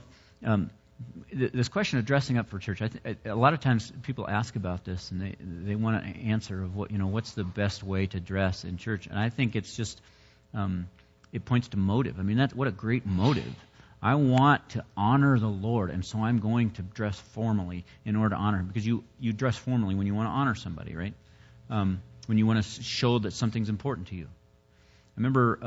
this question of dressing up for church, a lot of times people ask about this, and they want an answer of what's the best way to dress in church. And I think it's just it points to motive. I mean, what a great motive. I want to honor the Lord, and so I'm going to dress formally in order to honor Him. Because you dress formally when you want to honor somebody, right? When you want to show that something's important to you. I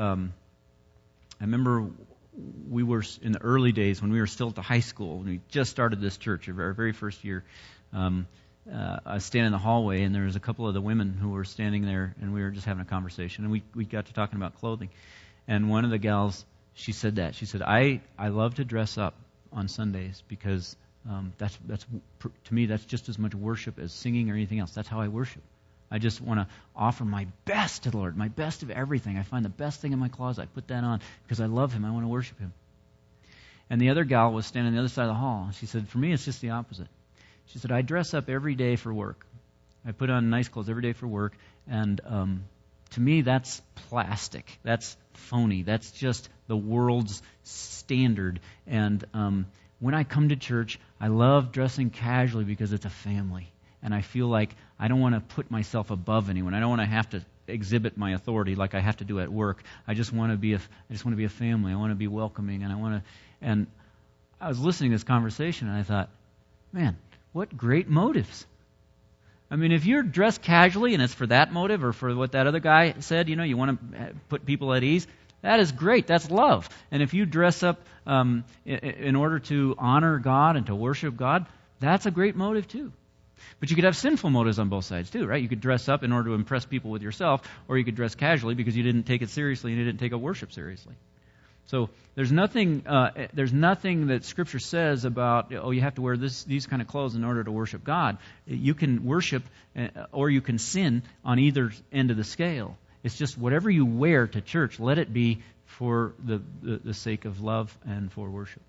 remember we were in the early days when we were still at the high school, when we just started this church, our very first year. I was standing in the hallway, and there was a couple of the women who were standing there, and we were just having a conversation, and we got to talking about clothing. And one of the gals, she said, I love to dress up on Sundays because that's to me, that's just as much worship as singing or anything else. That's how I worship. I just want to offer my best to the Lord, my best of everything. I find the best thing in my closet. I put that on because I love Him. I want to worship Him. And the other gal was standing on the other side of the hall. She said, for me, it's just the opposite. She said, I dress up every day for work. I put on nice clothes every day for work. And to me, that's plastic. That's phony. That's just the world's standard. And when I come to church, I love dressing casually because it's a family. And I feel like I don't want to put myself above anyone. I don't want to have to exhibit my authority like I have to do at work. I just want to be a family. I want to be welcoming, and I was listening to this conversation, and I thought, man, what great motives. I mean, if you're dressed casually and it's for that motive or for what that other guy said, you want to put people at ease, that is great. That's love. And if you dress up in order to honor God and to worship God, that's a great motive too. But you could have sinful motives on both sides too, right? You could dress up in order to impress people with yourself, or you could dress casually because you didn't take it seriously and you didn't take a worship seriously. So there's nothing that Scripture says about, you have to wear these kind of clothes in order to worship God. You can worship or you can sin on either end of the scale. It's just whatever you wear to church, let it be for the sake of love and for worship.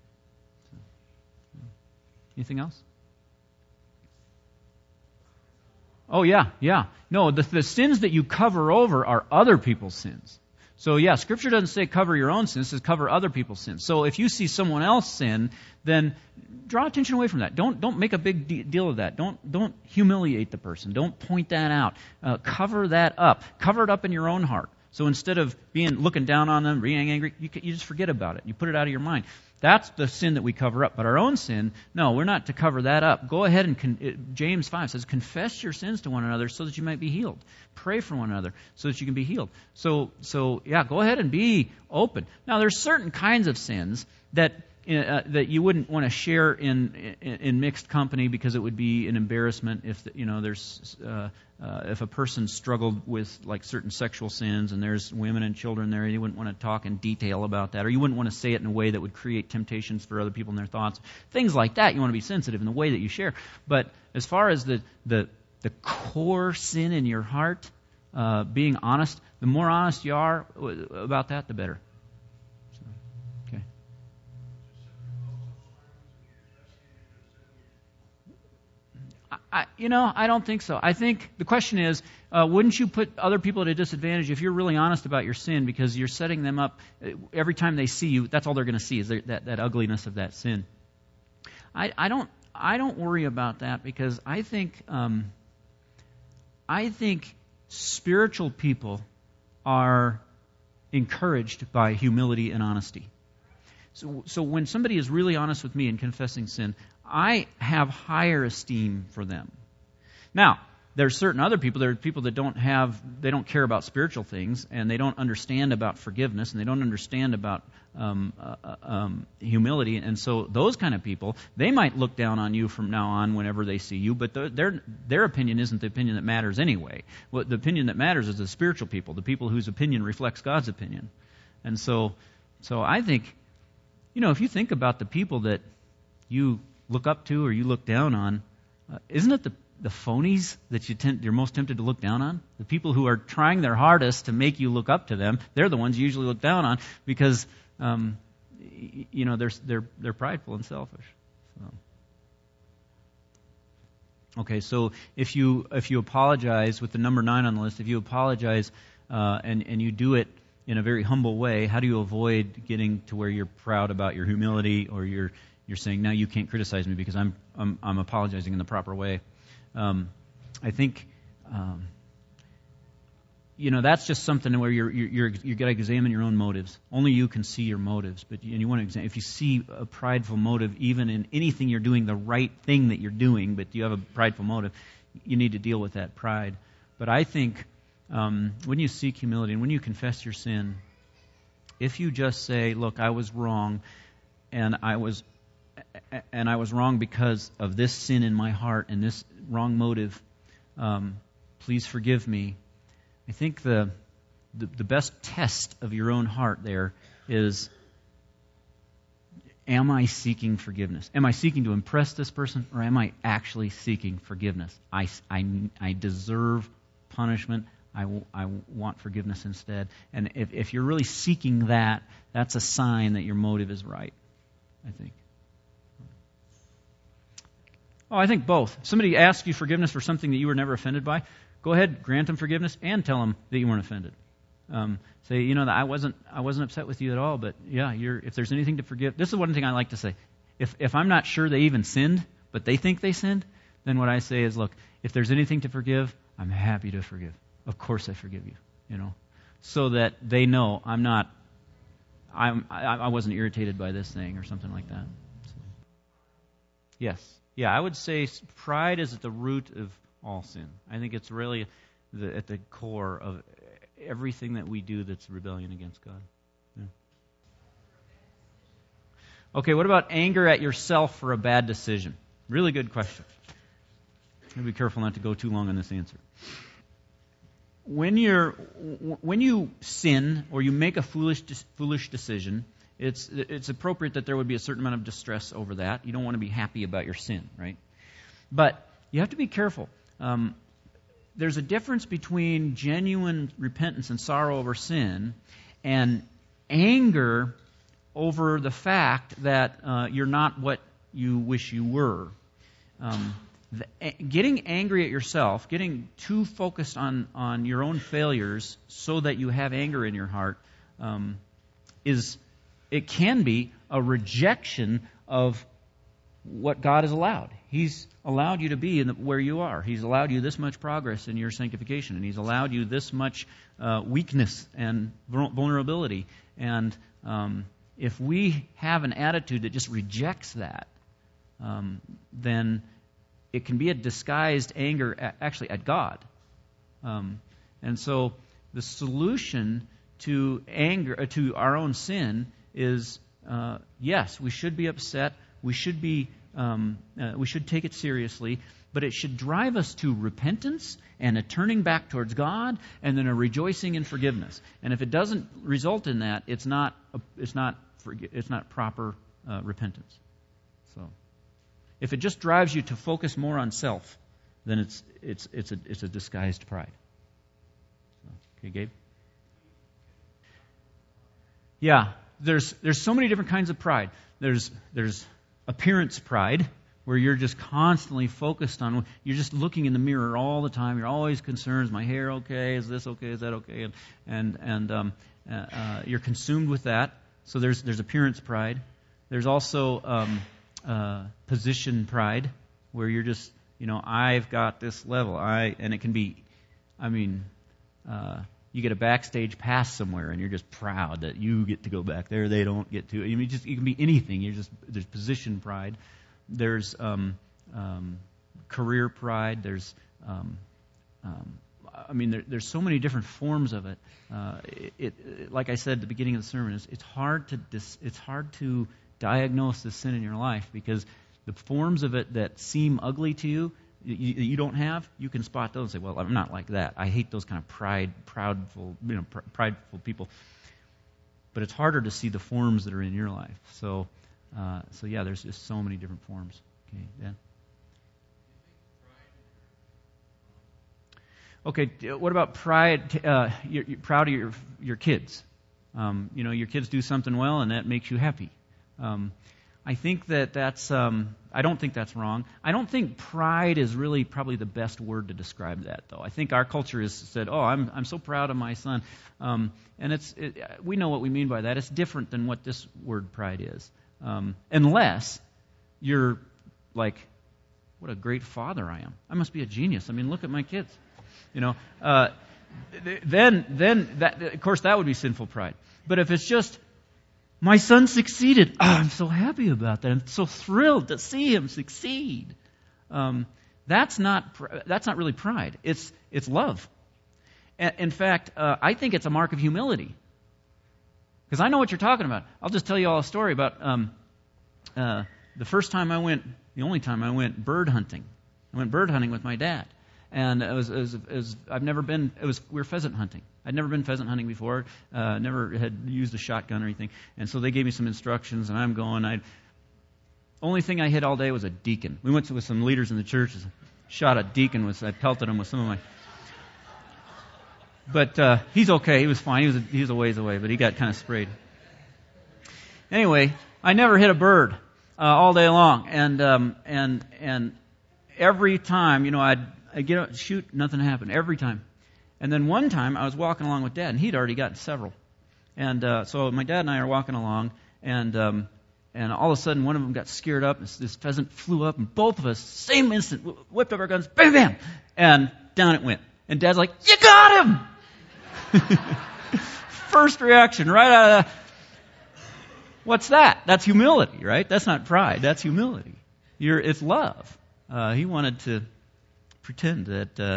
Anything else? Oh, yeah. No, the sins that you cover over are other people's sins. So, yeah, Scripture doesn't say cover your own sins, it says cover other people's sins. So if you see someone else sin, then draw attention away from that. Don't make a big deal of that. Don't humiliate the person. Don't point that out. Cover that up. Cover it up in your own heart. So instead of looking down on them, being angry, you just forget about it. You put it out of your mind. That's the sin that we cover up. But our own sin, no, we're not to cover that up. Go ahead and, James 5 says, confess your sins to one another so that you might be healed. Pray for one another so that you can be healed. So yeah, go ahead and be open. Now, there's certain kinds of sins that you wouldn't want to share in mixed company because it would be an embarrassment if if a person struggled with like certain sexual sins and there's women and children there, you wouldn't want to talk in detail about that, or you wouldn't want to say it in a way that would create temptations for other people in their thoughts. Things like that, you want to be sensitive in the way that you share. But as far as the core sin in your heart, being honest, the more honest you are about that, the better. I don't think so. I think the question is, wouldn't you put other people at a disadvantage if you're really honest about your sin, because you're setting them up every time they see you, that's all they're going to see is that ugliness of that sin. I don't worry about that because I think spiritual people are encouraged by humility and honesty. So when somebody is really honest with me in confessing sin, I have higher esteem for them. Now, there's certain other people. There are people that they don't care about spiritual things, and they don't understand about forgiveness, and they don't understand about humility. And so those kind of people, they might look down on you from now on whenever they see you, but their opinion isn't the opinion that matters anyway. What the opinion that matters is the spiritual people, the people whose opinion reflects God's opinion. And so I think, if you think about the people that you look up to or you look down on, isn't it the phonies that you're most tempted to look down on? The people who are trying their hardest to make you look up to them, they're the ones you usually look down on because they're prideful and selfish. Okay, so if you apologize with the number 9 on the list, if you apologize and you do it in a very humble way, how do you avoid getting to where you're proud about your humility, or you're saying, now you can't criticize me because I'm apologizing in the proper way? I think that's just something where you got to examine your own motives. Only you can see your motives, and you want to examine. If you see a prideful motive, even in anything you're doing, the right thing that you're doing, but you have a prideful motive, you need to deal with that pride. But I think when you seek humility and when you confess your sin, if you just say, "Look, I was wrong, and I was wrong because of this sin in my heart and this wrong motive. Please forgive me." I think the best test of your own heart there is, am I seeking forgiveness? Am I seeking to impress this person, or am I actually seeking forgiveness? I deserve punishment. I want forgiveness instead. And if you're really seeking that, that's a sign that your motive is right, I think. Oh, I think both. If somebody asks you forgiveness for something that you were never offended by, go ahead, grant them forgiveness, and tell them that you weren't offended. Say, that I wasn't upset with you at all, but yeah, if there's anything to forgive. This is one thing I like to say. If I'm not sure they even sinned, but they think they sinned, then what I say is, look, if there's anything to forgive, I'm happy to forgive. Of course I forgive you, so that they know I wasn't irritated by this thing or something like that. So, yes. Yeah, I would say pride is at the root of all sin. I think it's really at the core of everything that we do that's rebellion against God. Yeah. Okay, what about anger at yourself for a bad decision? Really good question. Be careful not to go too long on this answer. When you sin or you make a foolish decision, it's appropriate that there would be a certain amount of distress over that. You don't want to be happy about your sin, right? But you have to be careful. There's a difference between genuine repentance and sorrow over sin and anger over the fact that you're not what you wish you were. Getting angry at yourself, getting too focused on your own failures so that you have anger in your heart, it can be a rejection of what God has allowed. He's allowed you to be where you are. He's allowed you this much progress in your sanctification, and He's allowed you this much weakness and vulnerability. And if we have an attitude that just rejects that, then it can be a disguised anger actually at God. And so the solution to anger, to our own sin, is yes, we should be upset. We should take it seriously, but it should drive us to repentance and a turning back towards God, and then a rejoicing in forgiveness. And if it doesn't result in that, it's not proper repentance. So, if it just drives you to focus more on self, then it's a disguised pride. So, okay, Gabe. Yeah, there's so many different kinds of pride. There's appearance pride, where you're just constantly focused on, you're just looking in the mirror all the time. You're always concerned, is my hair okay? Is this okay? Is that okay? And you're consumed with that. So there's appearance pride. There's also position pride, where you're just, I've got this level. And it can be, you get a backstage pass somewhere, and you're just proud that you get to go back there. They don't get to. It can be anything. There's position pride. There's career pride. There's there's so many different forms of it. Like I said at the beginning of the sermon, it's hard to diagnose the sin in your life, because the forms of it that seem ugly to you, you don't have, you can spot those and say, well, I'm not like that. I hate those kind of prideful people. But it's harder to see the forms that are in your life. So yeah, there's just so many different forms. Okay, Dan? Okay, what about pride? You're proud of your kids. Your kids do something well, and that makes you happy. I think that's I don't think that's wrong. I don't think pride is really probably the best word to describe that, though. I think our culture has said, "Oh, I'm so proud of my son," and we know what we mean by that. It's different than what this word pride is, unless you're like, "What a great father I am! I must be a genius. I mean, look at my kids," you know. Then that, of course, that would be sinful pride. But if it's just, my son succeeded, I'm so happy about that. I'm so thrilled to see him succeed. That's not really pride. It's love. In fact, I think it's a mark of humility. Because I know what you're talking about. I'll just tell you all a story about the only time I went bird hunting. I went bird hunting with my dad. And we were pheasant hunting. I'd never been pheasant hunting before, never had used a shotgun or anything. And so they gave me some instructions, and I'm going. Only thing I hit all day was a deacon. We went with some leaders in the church, shot a deacon. I pelted him with some of my. But he's okay. He was fine. He was a ways away, but he got kind of sprayed. Anyway, I never hit a bird all day long, and every time, I'd get out, shoot, nothing happened every time. And then one time I was walking along with Dad, and he'd already gotten several. And so my dad and I are walking along, and all of a sudden one of them got scared up, and this pheasant flew up, and both of us, same instant, whipped up our guns, bam, bam, and down it went. And Dad's like, "You got him!" First reaction, right out of what's that? That's humility, right? That's not pride. That's humility. It's love. He wanted to pretend that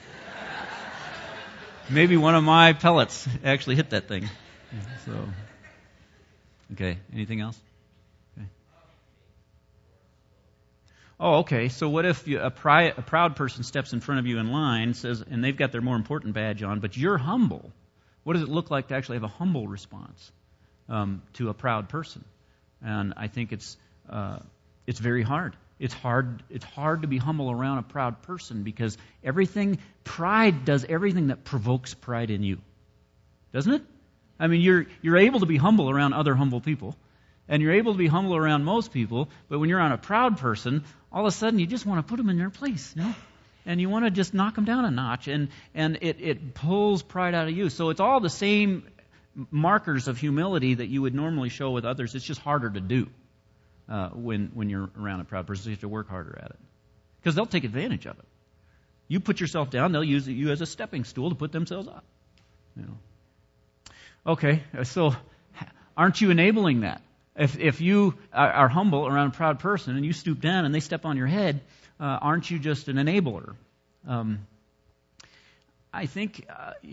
maybe one of my pellets actually hit that thing. So, okay. Anything else? Okay. Oh, okay. So what if a proud person steps in front of you in line, and they've got their more important badge on, but you're humble? What does it look like to actually have a humble response to a proud person? And I think it's very hard. It's hard to be humble around a proud person, because pride does everything that provokes pride in you. Doesn't it? I mean, you're able to be humble around other humble people, and you're able to be humble around most people, but when you're on a proud person, all of a sudden you just want to put them in their place, and you want to just knock them down a notch, and it pulls pride out of you. So it's all the same markers of humility that you would normally show with others. It's just harder to do. When you're around a proud person, so you have to work harder at it. Because they'll take advantage of it. You put yourself down, they'll use you as a stepping stool to put themselves up. Okay, so aren't you enabling that? If you are humble around a proud person and you stoop down and they step on your head, aren't you just an enabler? I think,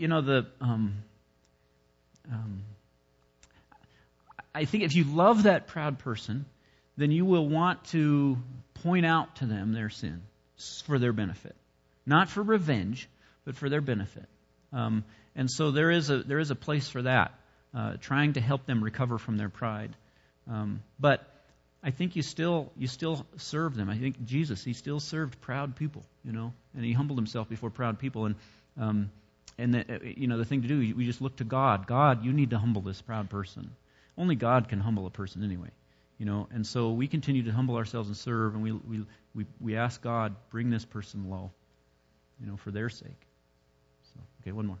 I think if you love that proud person, then you will want to point out to them their sin for their benefit. Not for revenge, but for their benefit. And so there is a place for that, trying to help them recover from their pride. But I think you still serve them. I think Jesus, he still served proud people, and he humbled himself before proud people. And the thing to do, we just look to God. God, you need to humble this proud person. Only God can humble a person anyway. And so we continue to humble ourselves and serve, and we ask God, bring this person low, for their sake. So, okay, one more.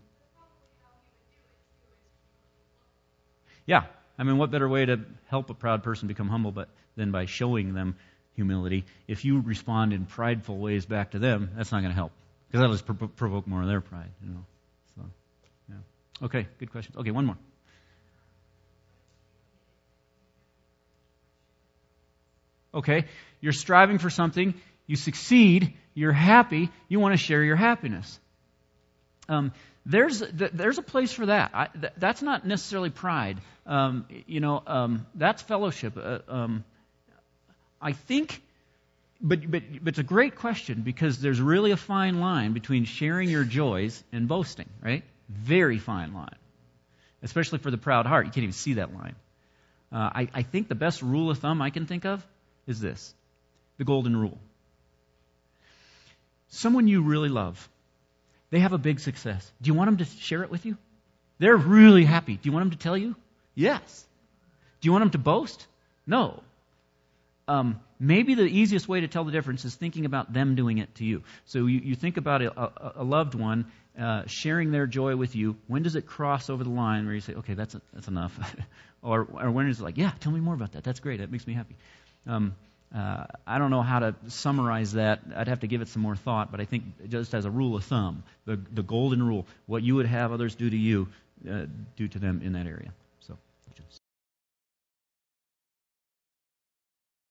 Yeah, I mean, what better way to help a proud person become humble than by showing them humility? If you respond in prideful ways back to them, that's not going to help, because that'll just provoke more of their pride. So, yeah. Okay, good question. Okay, one more. Okay, you're striving for something, you succeed, you're happy, you want to share your happiness. There's a place for that. That's not necessarily pride. That's fellowship. I think, but it's a great question, because there's really a fine line between sharing your joys and boasting, right? Very fine line. Especially for the proud heart. You can't even see that line. I think the best rule of thumb I can think of is this, the golden rule. Someone you really love, they have a big success. Do you want them to share it with you? They're really happy. Do you want them to tell you? Yes. Do you want them to boast? No. maybe the easiest way to tell the difference is thinking about them doing it to you. So you think about a loved one sharing their joy with you. When does it cross over the line where you say, okay, that's enough? or when is it like, yeah, tell me more about that. That's great. That makes me happy. I don't know how to summarize that. I'd have to give it some more thought, but I think just as a rule of thumb, the golden rule, what you would have others do to you, do to them in that area.